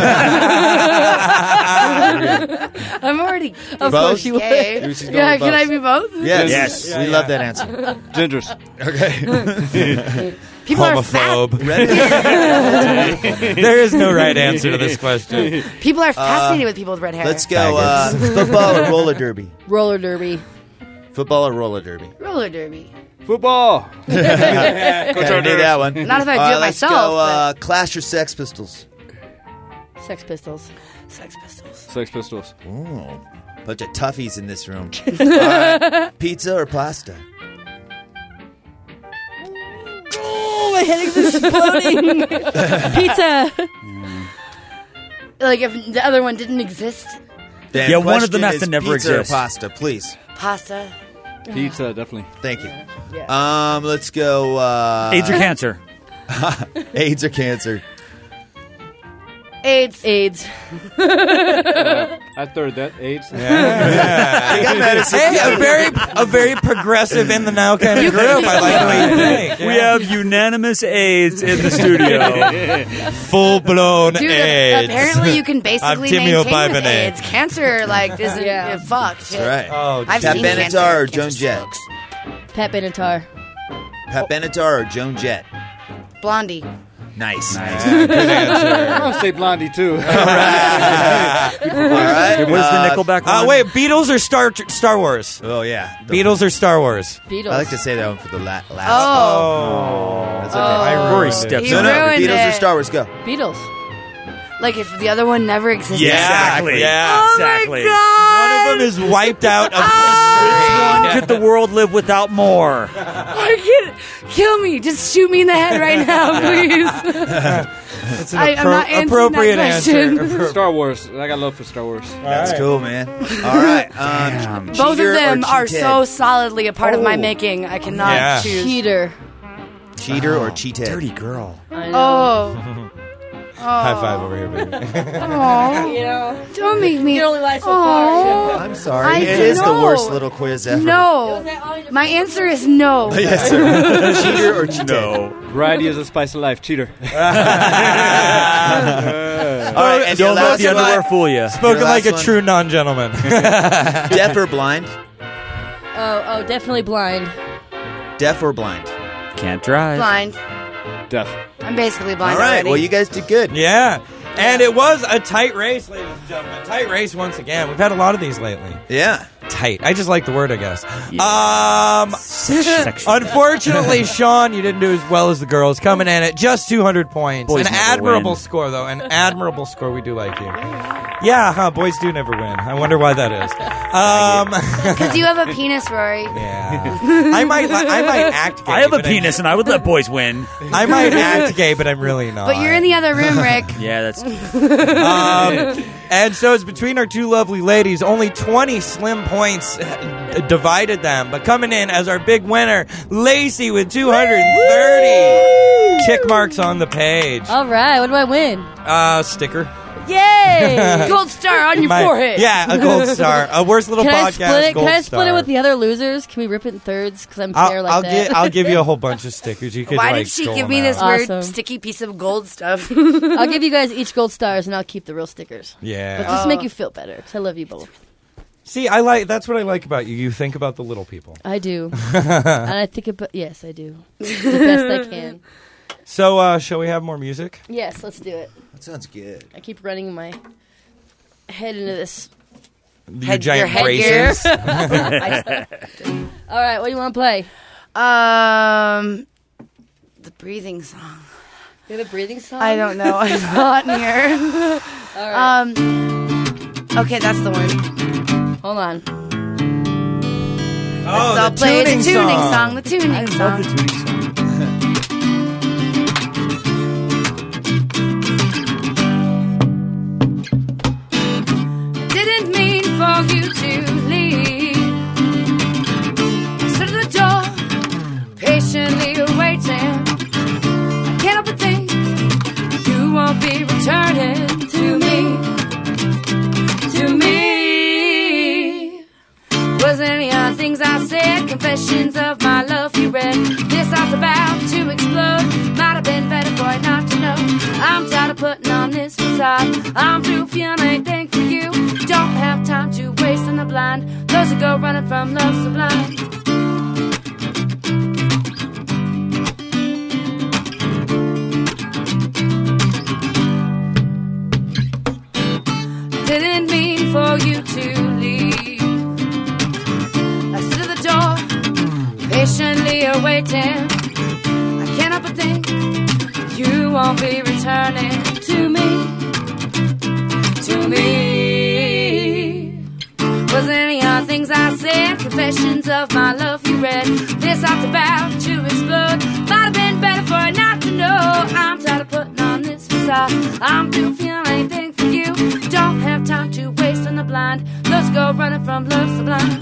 Speaker 9: I'm already.
Speaker 6: Of
Speaker 8: Both?
Speaker 6: course you would.
Speaker 9: gay.
Speaker 8: She's going
Speaker 9: Yeah,
Speaker 8: with
Speaker 9: can
Speaker 8: both.
Speaker 9: I be both?
Speaker 8: Yes.
Speaker 7: Yes.
Speaker 8: We love that answer.
Speaker 13: Gingers.
Speaker 8: Okay.
Speaker 9: People are fat.
Speaker 14: Homophobe. There is no right answer to this question.
Speaker 9: People are fascinated with people with red hair.
Speaker 8: Let's go. Football or roller derby?
Speaker 6: Roller derby.
Speaker 8: Football or roller derby?
Speaker 9: roller derby.
Speaker 13: Football.
Speaker 8: Kind of knew that one.
Speaker 9: Not if I do
Speaker 8: All right,
Speaker 9: it
Speaker 8: let's
Speaker 9: myself,
Speaker 8: go. Clash or Sex Pistols?
Speaker 6: Sex Pistols.
Speaker 9: Sex Pistols.
Speaker 13: Sex Pistols.
Speaker 8: Ooh, bunch of toughies in this room. All right, pizza or pasta?
Speaker 6: Oh, my head is exploding. Pizza.
Speaker 9: Like if the other one didn't exist.
Speaker 8: The
Speaker 7: Yeah, one of them
Speaker 8: question
Speaker 7: has to
Speaker 8: is
Speaker 7: never
Speaker 8: pizza
Speaker 7: exist.
Speaker 8: Or pasta, please.
Speaker 9: Pasta.
Speaker 13: Pizza, definitely.
Speaker 8: Thank you.
Speaker 9: Yeah.
Speaker 8: Let's go.
Speaker 7: AIDS or cancer?
Speaker 8: AIDS or cancer?
Speaker 9: AIDS.
Speaker 6: AIDS.
Speaker 13: I third that. AIDS.
Speaker 14: Hey, a very progressive in the now kind of group. I like the way you think.
Speaker 7: We have unanimous AIDS in the studio.
Speaker 14: Full blown
Speaker 9: Dude,
Speaker 14: AIDS.
Speaker 9: apparently you can basically
Speaker 14: I'm
Speaker 9: maintain with
Speaker 14: Timothy
Speaker 9: AIDS. Cancer, like, isn't fucked.
Speaker 8: That's right.
Speaker 14: Oh,
Speaker 9: I've
Speaker 8: Pat
Speaker 9: seen
Speaker 8: Benatar
Speaker 9: cancer.
Speaker 8: or
Speaker 9: Cancer
Speaker 8: Joan Jett?
Speaker 9: sucks.
Speaker 6: Pat Benatar.
Speaker 8: Pat Benatar or Joan Jett?
Speaker 9: Blondie.
Speaker 8: Nice.
Speaker 14: Good answer.
Speaker 13: I'll say Blondie too.
Speaker 8: All right.
Speaker 7: Where's the Nickelback one?
Speaker 14: Wait, Beatles or Star Wars?
Speaker 8: Oh, yeah.
Speaker 14: Beatles or Star Wars?
Speaker 6: Beatles.
Speaker 8: I like to say that one for the last.
Speaker 9: Oh.
Speaker 8: That's okay.
Speaker 14: I
Speaker 7: Rory
Speaker 14: ruined
Speaker 7: steps
Speaker 14: it.
Speaker 9: You
Speaker 8: No,
Speaker 9: ruined
Speaker 8: Beatles or
Speaker 9: it.
Speaker 8: Star Wars, go.
Speaker 6: Beatles.
Speaker 9: Like if the other one never existed.
Speaker 14: Yeah,
Speaker 7: Exactly.
Speaker 14: Yeah.
Speaker 9: Oh
Speaker 7: Exactly.
Speaker 9: my God.
Speaker 14: One of them is wiped out of history.
Speaker 7: Could the world live without more?
Speaker 9: Kill me. Just shoot me in the head right now, please.
Speaker 14: It's an
Speaker 9: I'm not answering
Speaker 14: appropriate
Speaker 9: that question.
Speaker 14: answer.
Speaker 13: Star Wars. I got love for Star Wars.
Speaker 8: That's cool, man. All right.
Speaker 9: Both of
Speaker 8: cheater or
Speaker 9: them are
Speaker 8: cheated?
Speaker 9: so solidly a part of my making. I cannot
Speaker 14: Yeah.
Speaker 9: choose.
Speaker 6: Cheater.
Speaker 8: Cheater or cheated?
Speaker 7: Dirty girl.
Speaker 9: Oh.
Speaker 14: High five over here, baby.
Speaker 9: Aww.
Speaker 6: You know,
Speaker 9: don't make me.
Speaker 6: You only lie so far.
Speaker 8: I'm sorry. It is the worst little quiz ever.
Speaker 9: No. My answer is no.
Speaker 8: Yes, sir. Cheater or cheated?
Speaker 7: No.
Speaker 13: Variety is a spice of life. Cheater.
Speaker 8: All right, and
Speaker 7: Don't let the underwear fool you.
Speaker 14: Spoken like a true non-gentleman.
Speaker 8: Deaf or blind?
Speaker 6: Oh, definitely blind.
Speaker 8: Deaf or blind?
Speaker 7: Can't drive.
Speaker 9: Blind.
Speaker 13: Deaf.
Speaker 9: I'm basically blind
Speaker 8: All right,
Speaker 9: already.
Speaker 8: well, you guys did good.
Speaker 14: Yeah. And it was a tight race, ladies and gentlemen. Tight race once again. We've had a lot of these lately.
Speaker 8: Yeah.
Speaker 14: Tight. I just like the word, I guess. Unfortunately, Sean, you didn't do as well as the girls, coming in at just 200 points.
Speaker 7: Boys
Speaker 14: An
Speaker 7: never
Speaker 14: admirable
Speaker 7: win.
Speaker 14: score, though. An admirable score. We do like you. Yeah, boys do never win. I wonder why that is.
Speaker 9: Because you have a penis, Rory.
Speaker 14: Yeah. I might act gay.
Speaker 7: I have a
Speaker 14: but
Speaker 7: penis, and I would let boys win.
Speaker 14: I might act gay, but I'm really not.
Speaker 9: But you're in the other room, Rick.
Speaker 7: Yeah, that's.
Speaker 14: And so it's between our two lovely ladies. Only 20 slim points divided them. But coming in as our big winner, Lacey with 230 tick marks on the page.
Speaker 6: All right, what do I win?
Speaker 14: Sticker.
Speaker 6: Yay! Gold star on your forehead.
Speaker 14: Yeah, a gold star. A worst little
Speaker 6: Can I
Speaker 14: podcast.
Speaker 6: split it?
Speaker 14: Gold
Speaker 6: Can I split it
Speaker 14: star.
Speaker 6: with the other losers? Can we rip it in thirds? Because I'm fair like that.
Speaker 14: I'll give you a whole bunch of stickers. You could.
Speaker 9: Why
Speaker 14: like,
Speaker 9: did she
Speaker 14: stroll
Speaker 9: give
Speaker 14: them
Speaker 9: me this
Speaker 14: out.
Speaker 9: weird
Speaker 6: Awesome.
Speaker 9: sticky piece of gold stuff?
Speaker 6: I'll give you guys each gold stars, and I'll keep the real stickers.
Speaker 14: Yeah.
Speaker 6: But just make you feel better, because I love you both.
Speaker 14: See, that's what I like about you. You think about the little people.
Speaker 6: I do. And I think about... Yes, I do. The best I can.
Speaker 14: So, shall we have more music?
Speaker 6: Yes, let's do it.
Speaker 8: That sounds good.
Speaker 6: I keep running my head into this...
Speaker 14: Your giant
Speaker 6: headgear.
Speaker 14: braces.
Speaker 6: All right, what do you want to play?
Speaker 9: The breathing song.
Speaker 6: You have a breathing song?
Speaker 9: I don't know. I'm not near.
Speaker 6: All right.
Speaker 9: Okay, that's the one.
Speaker 6: Hold on.
Speaker 14: Oh,
Speaker 9: I'll
Speaker 14: the
Speaker 9: play
Speaker 14: tuning
Speaker 9: the tuning
Speaker 14: song.
Speaker 9: song. The tuning song.
Speaker 7: Love the tuning song.
Speaker 17: Didn't mean for you to leave. I stood at the door, patiently waiting. I can't help but think you won't be returning to me. To me. Was any of the things I said confessions of my love you read? This house about to explode. Might have been better for it not to know. I'm tired of putting on this facade. I'm through feeling anything for you. Don't have time to waste on the blind. Those who go running from love sublime. Didn't mean for you to leave. I stood at the door, patiently awaiting. I can't help but think you won't be returning to me. To me. Was any of the things I said confessions of my love you read? This heart's about to explode. Might have been better for it not to know. I'm tired of putting on this facade. I'm through feeling anything for you. Don't have time to waste on the blind. Let's go running from love sublime.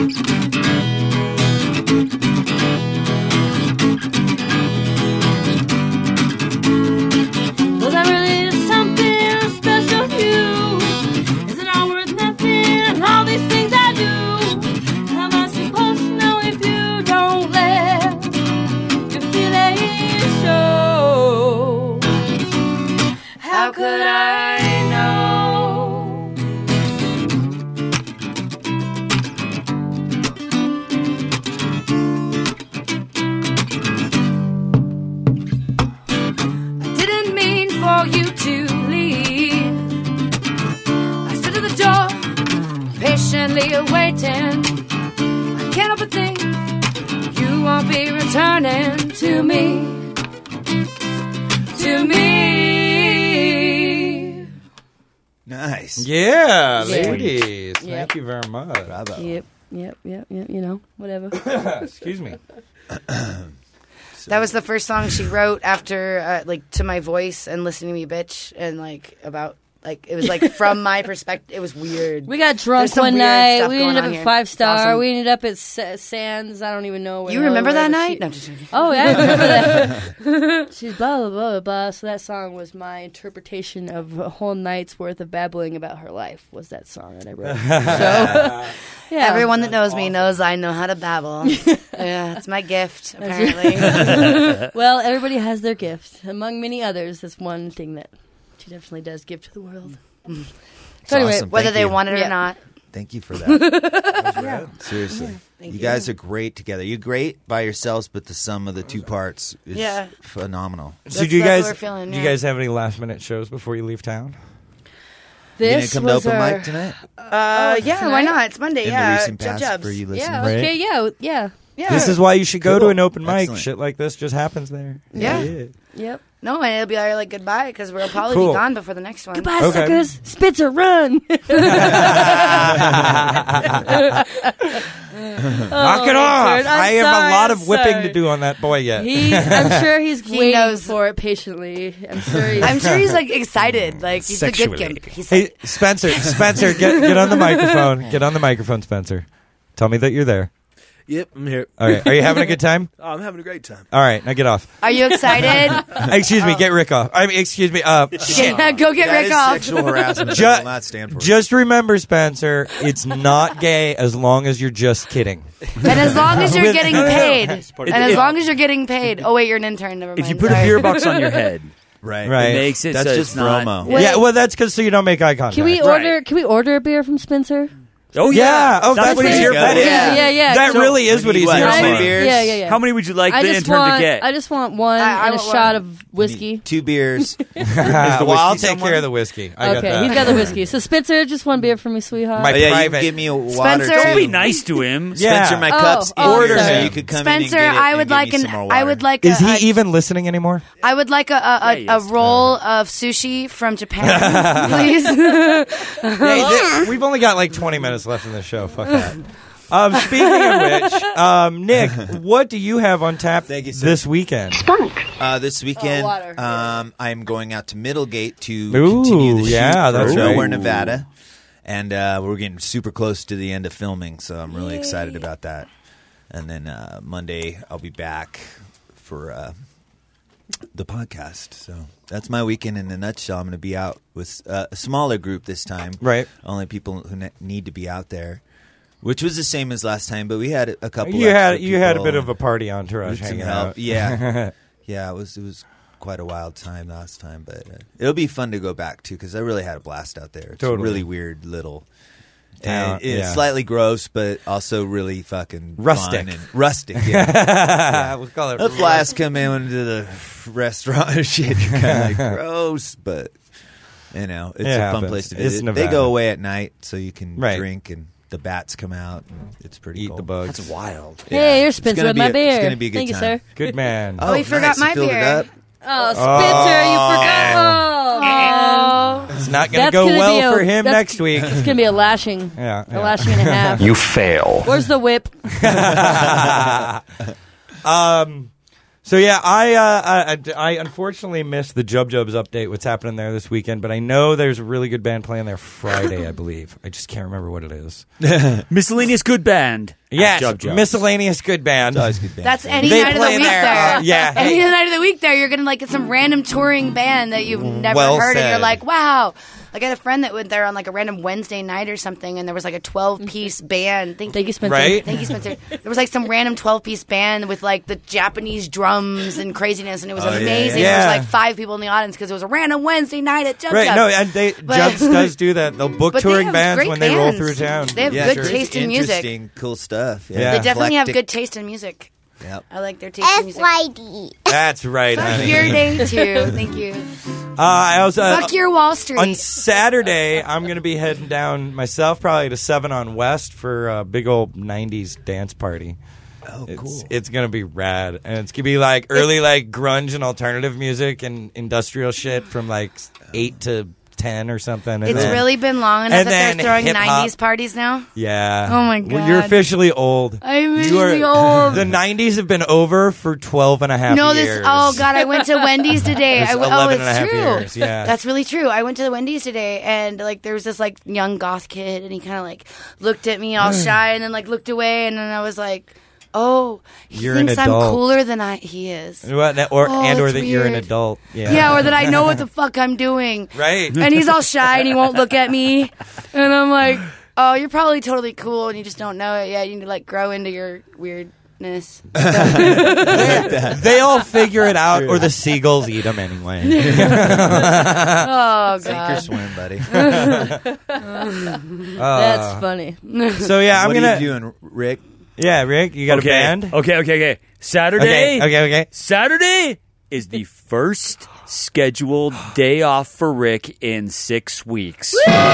Speaker 17: Was I really something special to you? Is it all worth nothing? All these things I do. How am I supposed to know if you don't let your feelings show? How could I know? Didn't mean for you to leave. I stood at the door, patiently awaiting. I can't help but think you won't be returning to me. To me.
Speaker 8: Nice.
Speaker 14: Yeah,
Speaker 6: Yeah.
Speaker 14: ladies.
Speaker 6: Yep.
Speaker 14: Thank you very much.
Speaker 8: Bravo.
Speaker 6: Yep. You know, whatever.
Speaker 14: Excuse me.
Speaker 9: That was the first song she wrote after, like, to my voice and listening to me bitch and, like, about Like it was like from my perspective, it was weird.
Speaker 6: We got
Speaker 9: There's
Speaker 6: drunk
Speaker 9: some
Speaker 6: one
Speaker 9: weird
Speaker 6: night.
Speaker 9: stuff
Speaker 6: We
Speaker 9: going
Speaker 6: ended up
Speaker 9: on
Speaker 6: at
Speaker 9: here.
Speaker 6: 5-star.
Speaker 9: Awesome.
Speaker 6: We ended up at Sands. I don't even know where.
Speaker 9: You
Speaker 6: the hell
Speaker 9: remember
Speaker 6: we
Speaker 9: that
Speaker 6: were, but
Speaker 9: night?
Speaker 6: she-
Speaker 9: No, just joking.
Speaker 6: Oh yeah, I remember that. She's blah blah blah blah blah. So that song was my interpretation of a whole night's worth of babbling about her life. Was that song that I wrote? So yeah,
Speaker 9: Everyone that knows me knows I know how to babble. Yeah, it's my gift, apparently.
Speaker 6: Well, everybody has their gift. Among many others, that's one thing that she definitely does give to the world. So anyway,
Speaker 8: awesome.
Speaker 9: Whether
Speaker 8: Thank
Speaker 9: they
Speaker 8: you.
Speaker 9: want it or not.
Speaker 8: Thank you for that.
Speaker 6: Yeah.
Speaker 8: Seriously.
Speaker 9: Thank
Speaker 8: You
Speaker 9: you.
Speaker 8: guys are great together. You're great by yourselves, but the sum of the two parts is
Speaker 9: Yeah.
Speaker 8: phenomenal.
Speaker 4: So do you
Speaker 9: That's
Speaker 4: guys
Speaker 9: what we're feeling,
Speaker 4: do you
Speaker 9: yeah.
Speaker 4: guys have any last minute shows before you leave town?
Speaker 8: You gonna
Speaker 6: This
Speaker 8: come to
Speaker 6: was
Speaker 8: open
Speaker 6: our,
Speaker 8: mic tonight?
Speaker 9: Yeah,
Speaker 6: tonight?
Speaker 9: why not? It's Monday.
Speaker 8: In
Speaker 9: Yeah,
Speaker 8: the recent
Speaker 9: Jub
Speaker 8: past
Speaker 9: Jubs.
Speaker 8: for you listeners.
Speaker 6: Yeah.
Speaker 4: Right.
Speaker 6: Okay. Yeah.
Speaker 9: Yeah.
Speaker 4: This is why you should go to
Speaker 8: Cool.
Speaker 4: an open mic.
Speaker 8: Excellent.
Speaker 4: Shit like this just happens there.
Speaker 9: Yeah.
Speaker 6: Yep.
Speaker 9: No, and it'll be our like goodbye because we'll probably
Speaker 4: Cool.
Speaker 9: be gone before the next one.
Speaker 6: Goodbye,
Speaker 4: Okay.
Speaker 6: suckers. Spitzer, run.
Speaker 4: Knock it off!
Speaker 6: Richard, I'm
Speaker 4: I have
Speaker 6: sorry,
Speaker 4: a lot
Speaker 6: I'm
Speaker 4: of whipping
Speaker 6: sorry.
Speaker 4: to do on that boy yet.
Speaker 6: I'm sure he's
Speaker 9: He
Speaker 6: waiting
Speaker 9: knows.
Speaker 6: for it patiently. I'm sure
Speaker 9: He's like excited. Like he's a good gimp. He's
Speaker 4: Hey, Spencer, get on the microphone. Get on the microphone, Spencer. Tell me that you're there.
Speaker 11: Yep, I'm here.
Speaker 4: All right. Are you having a good time?
Speaker 11: Oh, I'm having a great time.
Speaker 4: All right. Now get off.
Speaker 9: Are you excited?
Speaker 4: Excuse me. Get Rick off. I mean, excuse me. Shit.
Speaker 9: Yeah, go get
Speaker 8: That
Speaker 9: Rick
Speaker 8: is
Speaker 9: off.
Speaker 8: sexual harassment.
Speaker 4: Ju-
Speaker 8: That will not stand for it.
Speaker 4: Just remember, Spencer, it's not gay as long as you're just kidding.
Speaker 9: And as long as you're
Speaker 4: With-
Speaker 9: getting paid.
Speaker 7: part of
Speaker 9: And
Speaker 7: the
Speaker 9: as
Speaker 7: job.
Speaker 9: long as you're getting paid. Oh wait, you're an intern. Never mind.
Speaker 7: If you put a
Speaker 9: Sorry.
Speaker 7: beer box on your head,
Speaker 8: Right.
Speaker 4: Right.
Speaker 7: it makes it
Speaker 8: That's
Speaker 7: so
Speaker 8: just
Speaker 7: it's not.
Speaker 8: promo.
Speaker 9: Wait.
Speaker 4: Yeah. Well, that's because so you don't make eye contact.
Speaker 6: Can we
Speaker 7: Right.
Speaker 6: order? Can we order a beer from Spencer?
Speaker 7: Oh
Speaker 4: Yeah. Oh, that's
Speaker 7: what he's
Speaker 4: there
Speaker 7: here
Speaker 4: you
Speaker 7: for.
Speaker 4: go. That is-
Speaker 6: Yeah.
Speaker 4: That
Speaker 7: So-
Speaker 4: really is what he's
Speaker 8: What,
Speaker 4: here
Speaker 8: how
Speaker 4: for.
Speaker 8: many beers?
Speaker 6: Yeah.
Speaker 7: How many would you like
Speaker 6: I
Speaker 7: the
Speaker 6: just
Speaker 7: intern
Speaker 6: want.
Speaker 7: to get?
Speaker 6: I just want one
Speaker 9: I
Speaker 6: and a
Speaker 9: want
Speaker 6: shot
Speaker 9: one.
Speaker 6: of whiskey.
Speaker 8: 2 beers.
Speaker 4: Well, I'll
Speaker 7: whiskey
Speaker 4: take
Speaker 7: someone?
Speaker 4: care of the whiskey. I got
Speaker 6: Okay,
Speaker 4: that.
Speaker 6: he's got the whiskey. So Spencer, just one beer for me, sweetheart.
Speaker 4: My
Speaker 8: Oh, yeah, you
Speaker 4: private-
Speaker 8: can give me a water
Speaker 9: Spencer?
Speaker 8: too.
Speaker 7: Don't be nice to him.
Speaker 4: Yeah.
Speaker 8: Spencer, my
Speaker 6: Oh,
Speaker 8: cup's
Speaker 6: oh,
Speaker 8: in
Speaker 4: order
Speaker 8: here, so
Speaker 4: him.
Speaker 8: you could come
Speaker 9: Spencer,
Speaker 8: in and get it
Speaker 9: I
Speaker 8: and
Speaker 9: would
Speaker 8: give
Speaker 9: like
Speaker 8: me
Speaker 9: an.
Speaker 8: some more
Speaker 9: I
Speaker 8: water.
Speaker 9: would like
Speaker 4: Is
Speaker 9: a.
Speaker 4: he even listening anymore?
Speaker 9: I would like
Speaker 7: Yeah, he
Speaker 9: a
Speaker 7: is.
Speaker 9: roll of sushi from Japan, please.
Speaker 4: Hey, we've only got like 20 minutes left in the show. Fuck that. Speaking of which, Nick, what do you have on tap
Speaker 8: Thank you, sir.
Speaker 4: this weekend?
Speaker 8: This weekend,
Speaker 6: water.
Speaker 8: I'm going out to Middlegate to
Speaker 4: Ooh,
Speaker 8: continue the shoot
Speaker 4: yeah,
Speaker 8: for
Speaker 4: that's right.
Speaker 8: Nowhere, Nevada. And we're getting super close to the end of filming, so I'm really excited about that. And then Monday, I'll be back for the podcast. So that's my weekend in a nutshell. I'm going to be out with a smaller group this time.
Speaker 4: Right.
Speaker 8: Only people who need to be out there. Which was the same as last time, but we had a couple.
Speaker 4: You had
Speaker 8: extra
Speaker 4: a
Speaker 8: people
Speaker 4: bit of a party entourage
Speaker 8: with some
Speaker 4: hanging
Speaker 8: help.
Speaker 4: out.
Speaker 8: Yeah, yeah. It was quite a wild time last time, but it'll be fun to go back to because I really had a blast out there. It's
Speaker 4: Totally.
Speaker 8: a really weird little
Speaker 4: Town,
Speaker 8: and it's
Speaker 4: yeah.
Speaker 8: slightly gross, but also really fucking
Speaker 4: Rustic.
Speaker 8: fun and rustic. Yeah.
Speaker 4: We'll call it
Speaker 8: The flies come into the restaurant and shit. You're kind of like gross, but you know it's
Speaker 4: It
Speaker 8: a fun
Speaker 4: happens.
Speaker 8: place to
Speaker 4: It's
Speaker 8: visit. They
Speaker 4: Nevada.
Speaker 8: go away at night, so you can
Speaker 4: Right.
Speaker 8: drink and the bats come out. And it's pretty
Speaker 4: Eat
Speaker 8: cool.
Speaker 4: the bugs.
Speaker 7: That's wild.
Speaker 6: Hey, you're
Speaker 8: It's
Speaker 6: Spencer
Speaker 8: gonna
Speaker 6: with
Speaker 8: be
Speaker 6: my
Speaker 8: a-
Speaker 6: beer.
Speaker 8: It's going to be a good
Speaker 6: Thank
Speaker 8: time.
Speaker 6: you, sir.
Speaker 4: Good man.
Speaker 9: Oh, we forgot
Speaker 8: nice.
Speaker 9: my
Speaker 8: You filled it
Speaker 9: beer.
Speaker 8: up?
Speaker 6: Oh, Spencer, you forgot. Oh,
Speaker 4: It's not going to
Speaker 6: That's
Speaker 4: go
Speaker 6: gonna
Speaker 4: well
Speaker 6: be a-
Speaker 4: for him
Speaker 6: that's-
Speaker 4: next week.
Speaker 6: It's gonna be a lashing.
Speaker 4: Yeah,
Speaker 6: A lashing and a half.
Speaker 3: You fail.
Speaker 6: Where's the whip?
Speaker 4: So yeah, I unfortunately missed the Jub Jubs update. What's happening there this weekend? But I know there's a really good band playing there Friday, I believe. I just can't remember what it is.
Speaker 7: Miscellaneous good band.
Speaker 4: Yes,
Speaker 7: Jub Jubs.
Speaker 4: miscellaneous good band.
Speaker 8: Always good band.
Speaker 9: That's any
Speaker 4: They
Speaker 9: night of the
Speaker 4: play
Speaker 9: week
Speaker 4: there,
Speaker 9: there.
Speaker 4: yeah,
Speaker 9: Any
Speaker 4: hey.
Speaker 9: night of the week there, you're gonna like get some random touring band that you've never
Speaker 4: Well
Speaker 9: heard, and
Speaker 4: said.
Speaker 9: you're like, wow. Like I had a friend that went there on like a random Wednesday night or something, and there was like a 12-piece band.
Speaker 6: Thank you, Spencer.
Speaker 4: Right?
Speaker 9: Thank you, Spencer. There was like some random 12-piece band with like the Japanese drums and craziness, and it was
Speaker 8: Oh, yeah,
Speaker 9: amazing.
Speaker 4: yeah.
Speaker 9: There was like 5 people in the audience because it was a random Wednesday night at Jub
Speaker 4: Right,
Speaker 9: Jub.
Speaker 4: no, and Jubs does do that. They'll book
Speaker 9: But they
Speaker 4: touring
Speaker 9: have
Speaker 4: bands
Speaker 9: great
Speaker 4: when they roll
Speaker 9: bands.
Speaker 4: through town.
Speaker 9: They have
Speaker 8: Yeah,
Speaker 9: good
Speaker 8: sure.
Speaker 9: taste in music.
Speaker 8: Interesting, cool stuff.
Speaker 4: Yeah.
Speaker 9: They definitely have
Speaker 8: Eclectic.
Speaker 9: good taste in music.
Speaker 8: Yep.
Speaker 9: I like their taste in music.
Speaker 10: FYD.
Speaker 4: That's right,
Speaker 9: Fuck
Speaker 4: honey.
Speaker 9: your day too. Thank you.
Speaker 4: I also
Speaker 9: Fuck your Wall Street.
Speaker 4: on Saturday, I'm going to be heading down myself, probably to 7 on West for a big old '90s dance party.
Speaker 8: Oh, cool.
Speaker 4: It's going to be rad, and it's going to be like early like grunge and alternative music and industrial shit from like 8 to
Speaker 14: 10 or something.
Speaker 9: It's really been long enough
Speaker 14: and
Speaker 9: that they're
Speaker 14: then
Speaker 9: throwing
Speaker 14: hip-hop.
Speaker 9: 90s parties now.
Speaker 14: Yeah.
Speaker 9: Oh my
Speaker 14: Well, you're
Speaker 9: God.
Speaker 14: officially old.
Speaker 9: I'm
Speaker 14: You are-
Speaker 9: officially old.
Speaker 14: The 90s have been over for 12 and a half
Speaker 9: No,
Speaker 14: years.
Speaker 9: oh God, I went to Wendy's today.
Speaker 14: It's
Speaker 9: Oh,
Speaker 14: 11
Speaker 9: it's
Speaker 14: and a half
Speaker 9: true.
Speaker 14: years, yeah.
Speaker 9: That's really true. I went to the Wendy's today, and like there was this like young goth kid, and he kind of like looked at me all shy, and then like looked away, and then I was like, "Oh, he
Speaker 14: You're an
Speaker 9: thinks I'm
Speaker 14: adult.
Speaker 9: cooler than he is."
Speaker 14: Or
Speaker 9: that's
Speaker 14: that you're an
Speaker 9: weird.
Speaker 14: adult. Yeah.
Speaker 9: Yeah, or that I know what the fuck I'm doing.
Speaker 14: Right.
Speaker 9: And he's all shy and he won't look at me. And I'm like, oh, you're probably totally cool and you just don't know it yet. You need to like grow into your weirdness.
Speaker 14: They all figure it out, or the seagulls eat them anyway.
Speaker 9: Oh,
Speaker 8: Sink or
Speaker 9: God.
Speaker 8: swim, buddy.
Speaker 6: That's funny.
Speaker 14: So yeah, I'm
Speaker 8: what
Speaker 14: gonna.
Speaker 8: are you doing, Rick?
Speaker 14: Yeah, Rick, you got a band?
Speaker 18: Okay. Saturday.
Speaker 14: Okay.
Speaker 18: Saturday is the first scheduled day off for Rick in 6 weeks.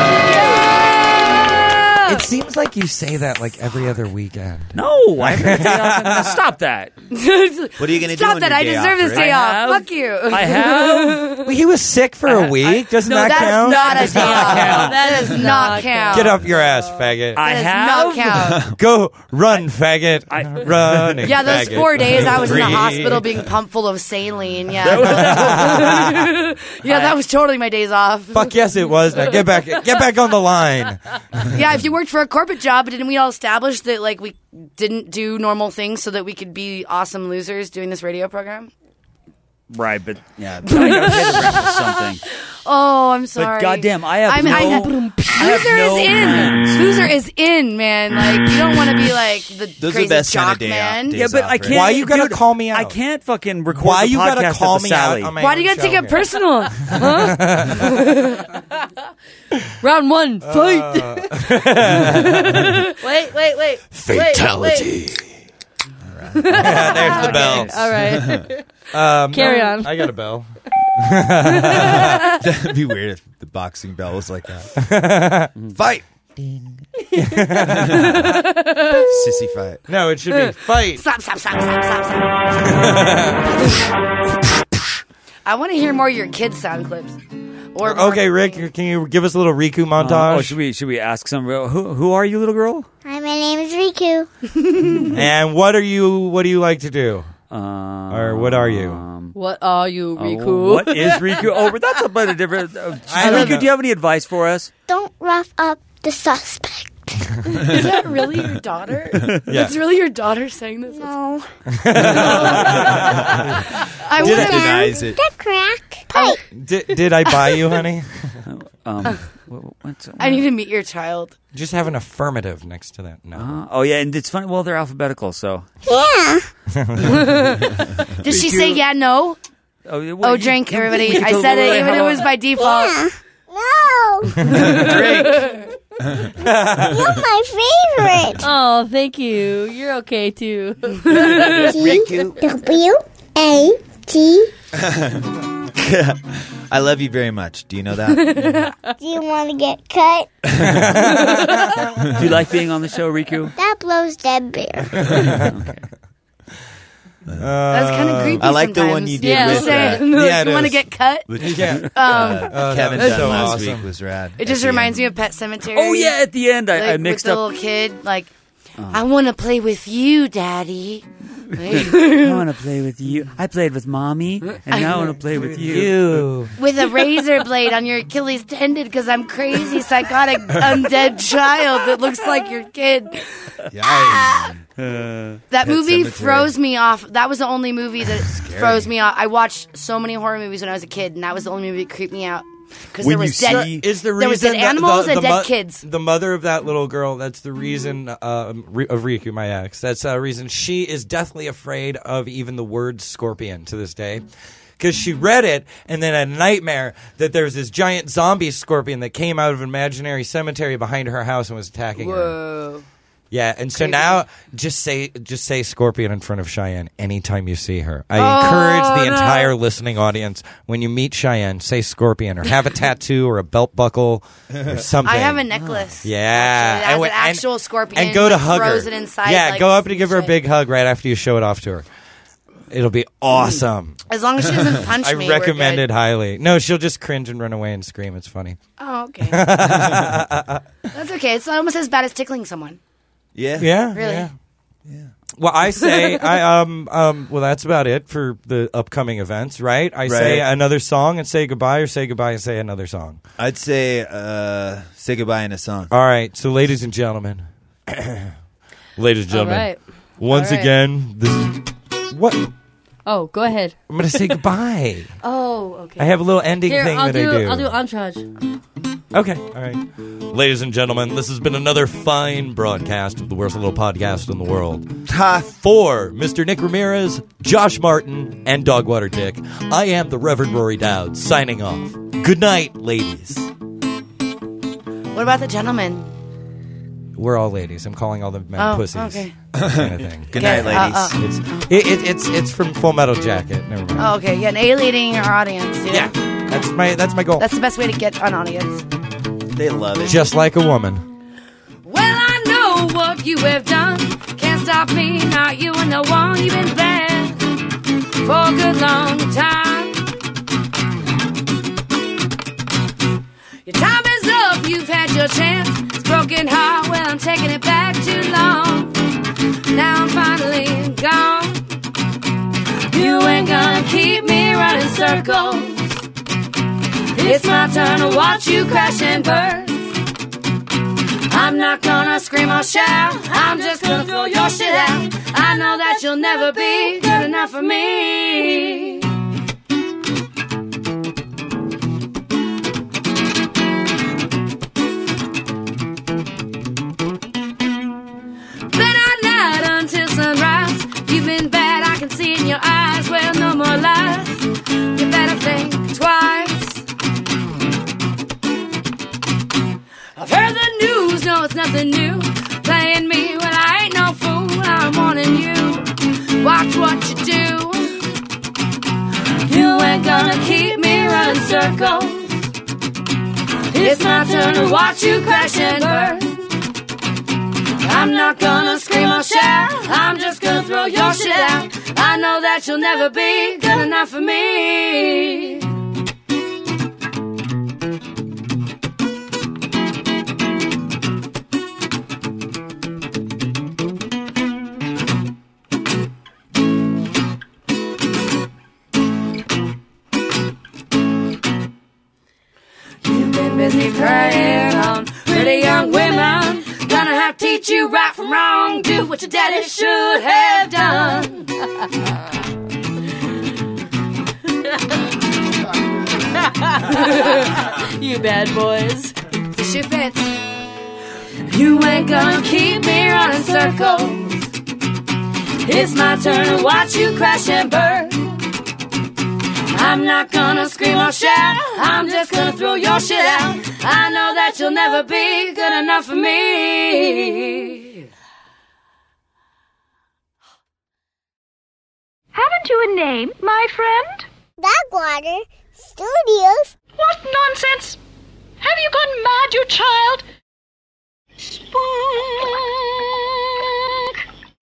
Speaker 14: It seems like you say that like every other weekend.
Speaker 18: No, I have a day off. Now, stop that.
Speaker 8: What are you going to do?
Speaker 9: Stop
Speaker 8: on
Speaker 9: that.
Speaker 8: your
Speaker 9: I
Speaker 8: day
Speaker 9: deserve
Speaker 8: off,
Speaker 9: this
Speaker 8: Rick?
Speaker 9: day off.
Speaker 18: have-
Speaker 9: Fuck you.
Speaker 18: I have.
Speaker 14: Well, he was sick for a week. Doesn't
Speaker 9: No,
Speaker 14: that
Speaker 9: that's
Speaker 14: count?
Speaker 9: not a day off. That does not count.
Speaker 14: Get up your ass, faggot.
Speaker 18: I
Speaker 9: That
Speaker 18: have.
Speaker 9: does not count.
Speaker 14: Go run, faggot. Run.
Speaker 9: Yeah, those
Speaker 14: faggot.
Speaker 9: 4 days I was in the
Speaker 14: Breathe.
Speaker 9: hospital being pumped full of saline. Yeah. Yeah, that was totally my days off.
Speaker 14: Fuck yes, it was. Now get back on the line.
Speaker 9: Yeah, if you worked for a corporate job, didn't we all establish that like we didn't do normal things so that we could be awesome losers doing this radio program?
Speaker 18: Right, but yeah, I gotta pay the rent for something.
Speaker 9: Oh, I'm sorry.
Speaker 18: But goddamn, I have
Speaker 9: Loser
Speaker 18: no
Speaker 9: is in.
Speaker 18: friends.
Speaker 9: Loser is in, man. Like you don't want to be like the
Speaker 8: Those are
Speaker 9: crazy
Speaker 8: the best kind
Speaker 9: jock
Speaker 8: of day
Speaker 9: man.
Speaker 8: off,
Speaker 18: Yeah, but I can't.
Speaker 14: Why you gotta
Speaker 18: dude,
Speaker 14: call me out?
Speaker 18: I can't fucking record
Speaker 14: Why
Speaker 18: the
Speaker 14: you gotta
Speaker 18: podcast
Speaker 14: call
Speaker 18: at the
Speaker 14: me
Speaker 18: Sally.
Speaker 14: out on my
Speaker 9: Why do you
Speaker 14: own
Speaker 9: gotta take
Speaker 14: show
Speaker 9: it personal? Huh? Round one, fight. Wait.
Speaker 14: Fatality. Yeah, there's the bell.
Speaker 9: All right. Carry on.
Speaker 14: I got a bell.
Speaker 8: That'd be weird if the boxing bell was like that. Fight. Sissy fight.
Speaker 14: No, it should be fight.
Speaker 9: Stop. I want to hear more of your kids' sound clips. Or more-
Speaker 14: Okay, Rick, can you give us a little Riku montage?
Speaker 18: Should we ask some? Who are you, little girl?
Speaker 10: Hi, my name is Riku.
Speaker 14: And what do you like to do? Or what are you?
Speaker 6: What are you, Riku?
Speaker 18: What is Riku? Oh, but that's a bit of different. Riku, do you have any advice for us?
Speaker 10: Don't rough up the suspect.
Speaker 9: Is that really your daughter?
Speaker 14: Yeah.
Speaker 9: That's really your daughter saying this?
Speaker 10: No.
Speaker 9: I
Speaker 14: Did
Speaker 9: want
Speaker 14: it denies it?
Speaker 10: The crack pipe.
Speaker 14: Did I buy you, honey?
Speaker 9: I need to meet your child.
Speaker 14: Just have an affirmative next to that. No.
Speaker 18: Oh yeah, and it's funny. Well, they're alphabetical, so.
Speaker 10: Yeah.
Speaker 9: Did she say yeah, no?
Speaker 18: Oh,
Speaker 9: Drink, everybody. I said it, even if it was by default.
Speaker 10: Yeah. No. You're my favorite.
Speaker 6: Oh, thank you. You're okay too.
Speaker 10: W-A-T.
Speaker 8: I love you very much. Do you know that?
Speaker 10: Do you want to get cut?
Speaker 18: Do you like being on the show, Riku?
Speaker 10: That blows dead bear.
Speaker 9: That's kind of creepy.
Speaker 8: I like the one
Speaker 9: sometimes.
Speaker 8: you did with
Speaker 14: Yeah, it
Speaker 9: you want to
Speaker 14: is.
Speaker 9: get cut?
Speaker 8: with
Speaker 14: Yeah.
Speaker 8: Kevin
Speaker 14: that's
Speaker 8: done
Speaker 14: so
Speaker 8: last
Speaker 14: awesome.
Speaker 8: week was rad.
Speaker 9: It just reminds me of Pet Cemetery.
Speaker 18: Oh yeah, at the end I mixed
Speaker 9: with the
Speaker 18: up.
Speaker 9: little kid. Like, I want to play with you, Daddy.
Speaker 18: I want to play with you. I played with Mommy, and now I want to play with you.
Speaker 9: With a razor blade on your Achilles tendon because I'm crazy, psychotic, undead child that looks like your kid. That
Speaker 8: Pet
Speaker 9: movie
Speaker 8: Sematary.
Speaker 9: throws me off. That was the only movie that throws me off. I watched so many horror movies when I was a kid, and that was the only movie that creeped me out. Because there was dead,
Speaker 14: Is the reason
Speaker 9: there was dead
Speaker 14: that
Speaker 9: animals
Speaker 14: the
Speaker 9: and dead kids.
Speaker 14: The mother of that little girl. That's the reason of Riku, my ex. That's the reason she is deathly afraid of even the word scorpion to this day. Because she read it and then had a nightmare that there was this giant zombie scorpion that came out of an imaginary cemetery behind her house and was attacking her.
Speaker 9: Whoa.
Speaker 14: Yeah, and so
Speaker 9: Crazy.
Speaker 14: now just say Scorpion in front of Cheyenne anytime you see her. I encourage the entire listening audience, when you meet Cheyenne, say Scorpion or have a tattoo or a belt buckle or something.
Speaker 9: I have a necklace.
Speaker 14: Yeah.
Speaker 9: Actually, it has
Speaker 14: And-
Speaker 9: an actual scorpion
Speaker 14: and go to
Speaker 9: like,
Speaker 14: hug her.
Speaker 9: frozen inside.
Speaker 14: Yeah,
Speaker 9: like,
Speaker 14: go up and give her a
Speaker 9: shit.
Speaker 14: big hug right after you show it off to her. It'll be awesome.
Speaker 9: As long as she doesn't punch me,
Speaker 14: I recommend
Speaker 9: we're
Speaker 14: it
Speaker 9: good.
Speaker 14: highly. No, she'll just cringe and run away and scream. It's funny.
Speaker 9: Oh, okay. That's okay. It's almost as bad as tickling someone.
Speaker 8: Yeah.
Speaker 14: Yeah.
Speaker 9: Really?
Speaker 14: Yeah. Well, I say, well, that's about it for the upcoming events, right? I say another song and say goodbye, or say goodbye and say another song.
Speaker 8: I'd say goodbye in a song.
Speaker 14: All right. So, ladies and gentlemen,
Speaker 6: All right.
Speaker 14: once
Speaker 6: All right.
Speaker 14: again, this is what
Speaker 6: Oh, go ahead.
Speaker 14: I'm going to say goodbye.
Speaker 6: Oh, okay.
Speaker 14: I have a little ending thing
Speaker 6: I'll
Speaker 14: that I do.
Speaker 6: I'll do Entourage.
Speaker 14: Okay, all right. Ladies and gentlemen, this has been another fine broadcast of the worst little podcast in the world. For Mr. Nick Ramirez, Josh Martin, and Dogwater Dick, I am the Reverend Rory Dowd, signing off. Good night, ladies.
Speaker 9: What about the gentleman?
Speaker 14: We're all ladies. I'm calling all the men
Speaker 9: Oh,
Speaker 14: pussies.
Speaker 9: okay.
Speaker 14: Kind of thing.
Speaker 8: Good night, ladies.
Speaker 14: It's from Full Metal Jacket. Never mind.
Speaker 9: Oh, okay. Yeah, and alienating our audience. Dude.
Speaker 14: Yeah, that's my goal.
Speaker 9: That's the best way to get an audience.
Speaker 8: They love it.
Speaker 14: Just like a woman.
Speaker 17: Well, I know what you have done. Can't stop me, not you and no one. You've been bad for a good long time. Your time is up, you've had your chance. It's broken heart, well, I'm taking it back too long. Now I'm finally gone. You ain't gonna keep me running circles. It's my turn to watch you crash and burn. I'm not gonna scream or shout. I'm just gonna throw your shit out. I know that you'll never be good enough for me. Been out night until sunrise. You've been bad, I can see in your eyes. Well, no more lies. You better think twice. I've heard the news, no, it's nothing new. Playing me, well, I ain't no fool. I'm warning you. Watch what you do. You ain't gonna keep me running circles. It's my turn to watch you crash and burn. I'm not gonna scream or shout. I'm just gonna throw your shit out. I know that you'll never be good enough for me. Busy preying on pretty young women. Gonna have to teach you right from wrong. Do what your daddy should have done.
Speaker 6: You bad boys.
Speaker 17: The shoe fits. You ain't gonna keep me running circles. It's my turn to watch you crash and burn. I'm not gonna scream or shout. I'm just gonna throw your shit out. I know that you'll never be good enough for me.
Speaker 10: Haven't you a name, my friend? Dogwater Studios.
Speaker 19: What nonsense! Have you gone mad, you child?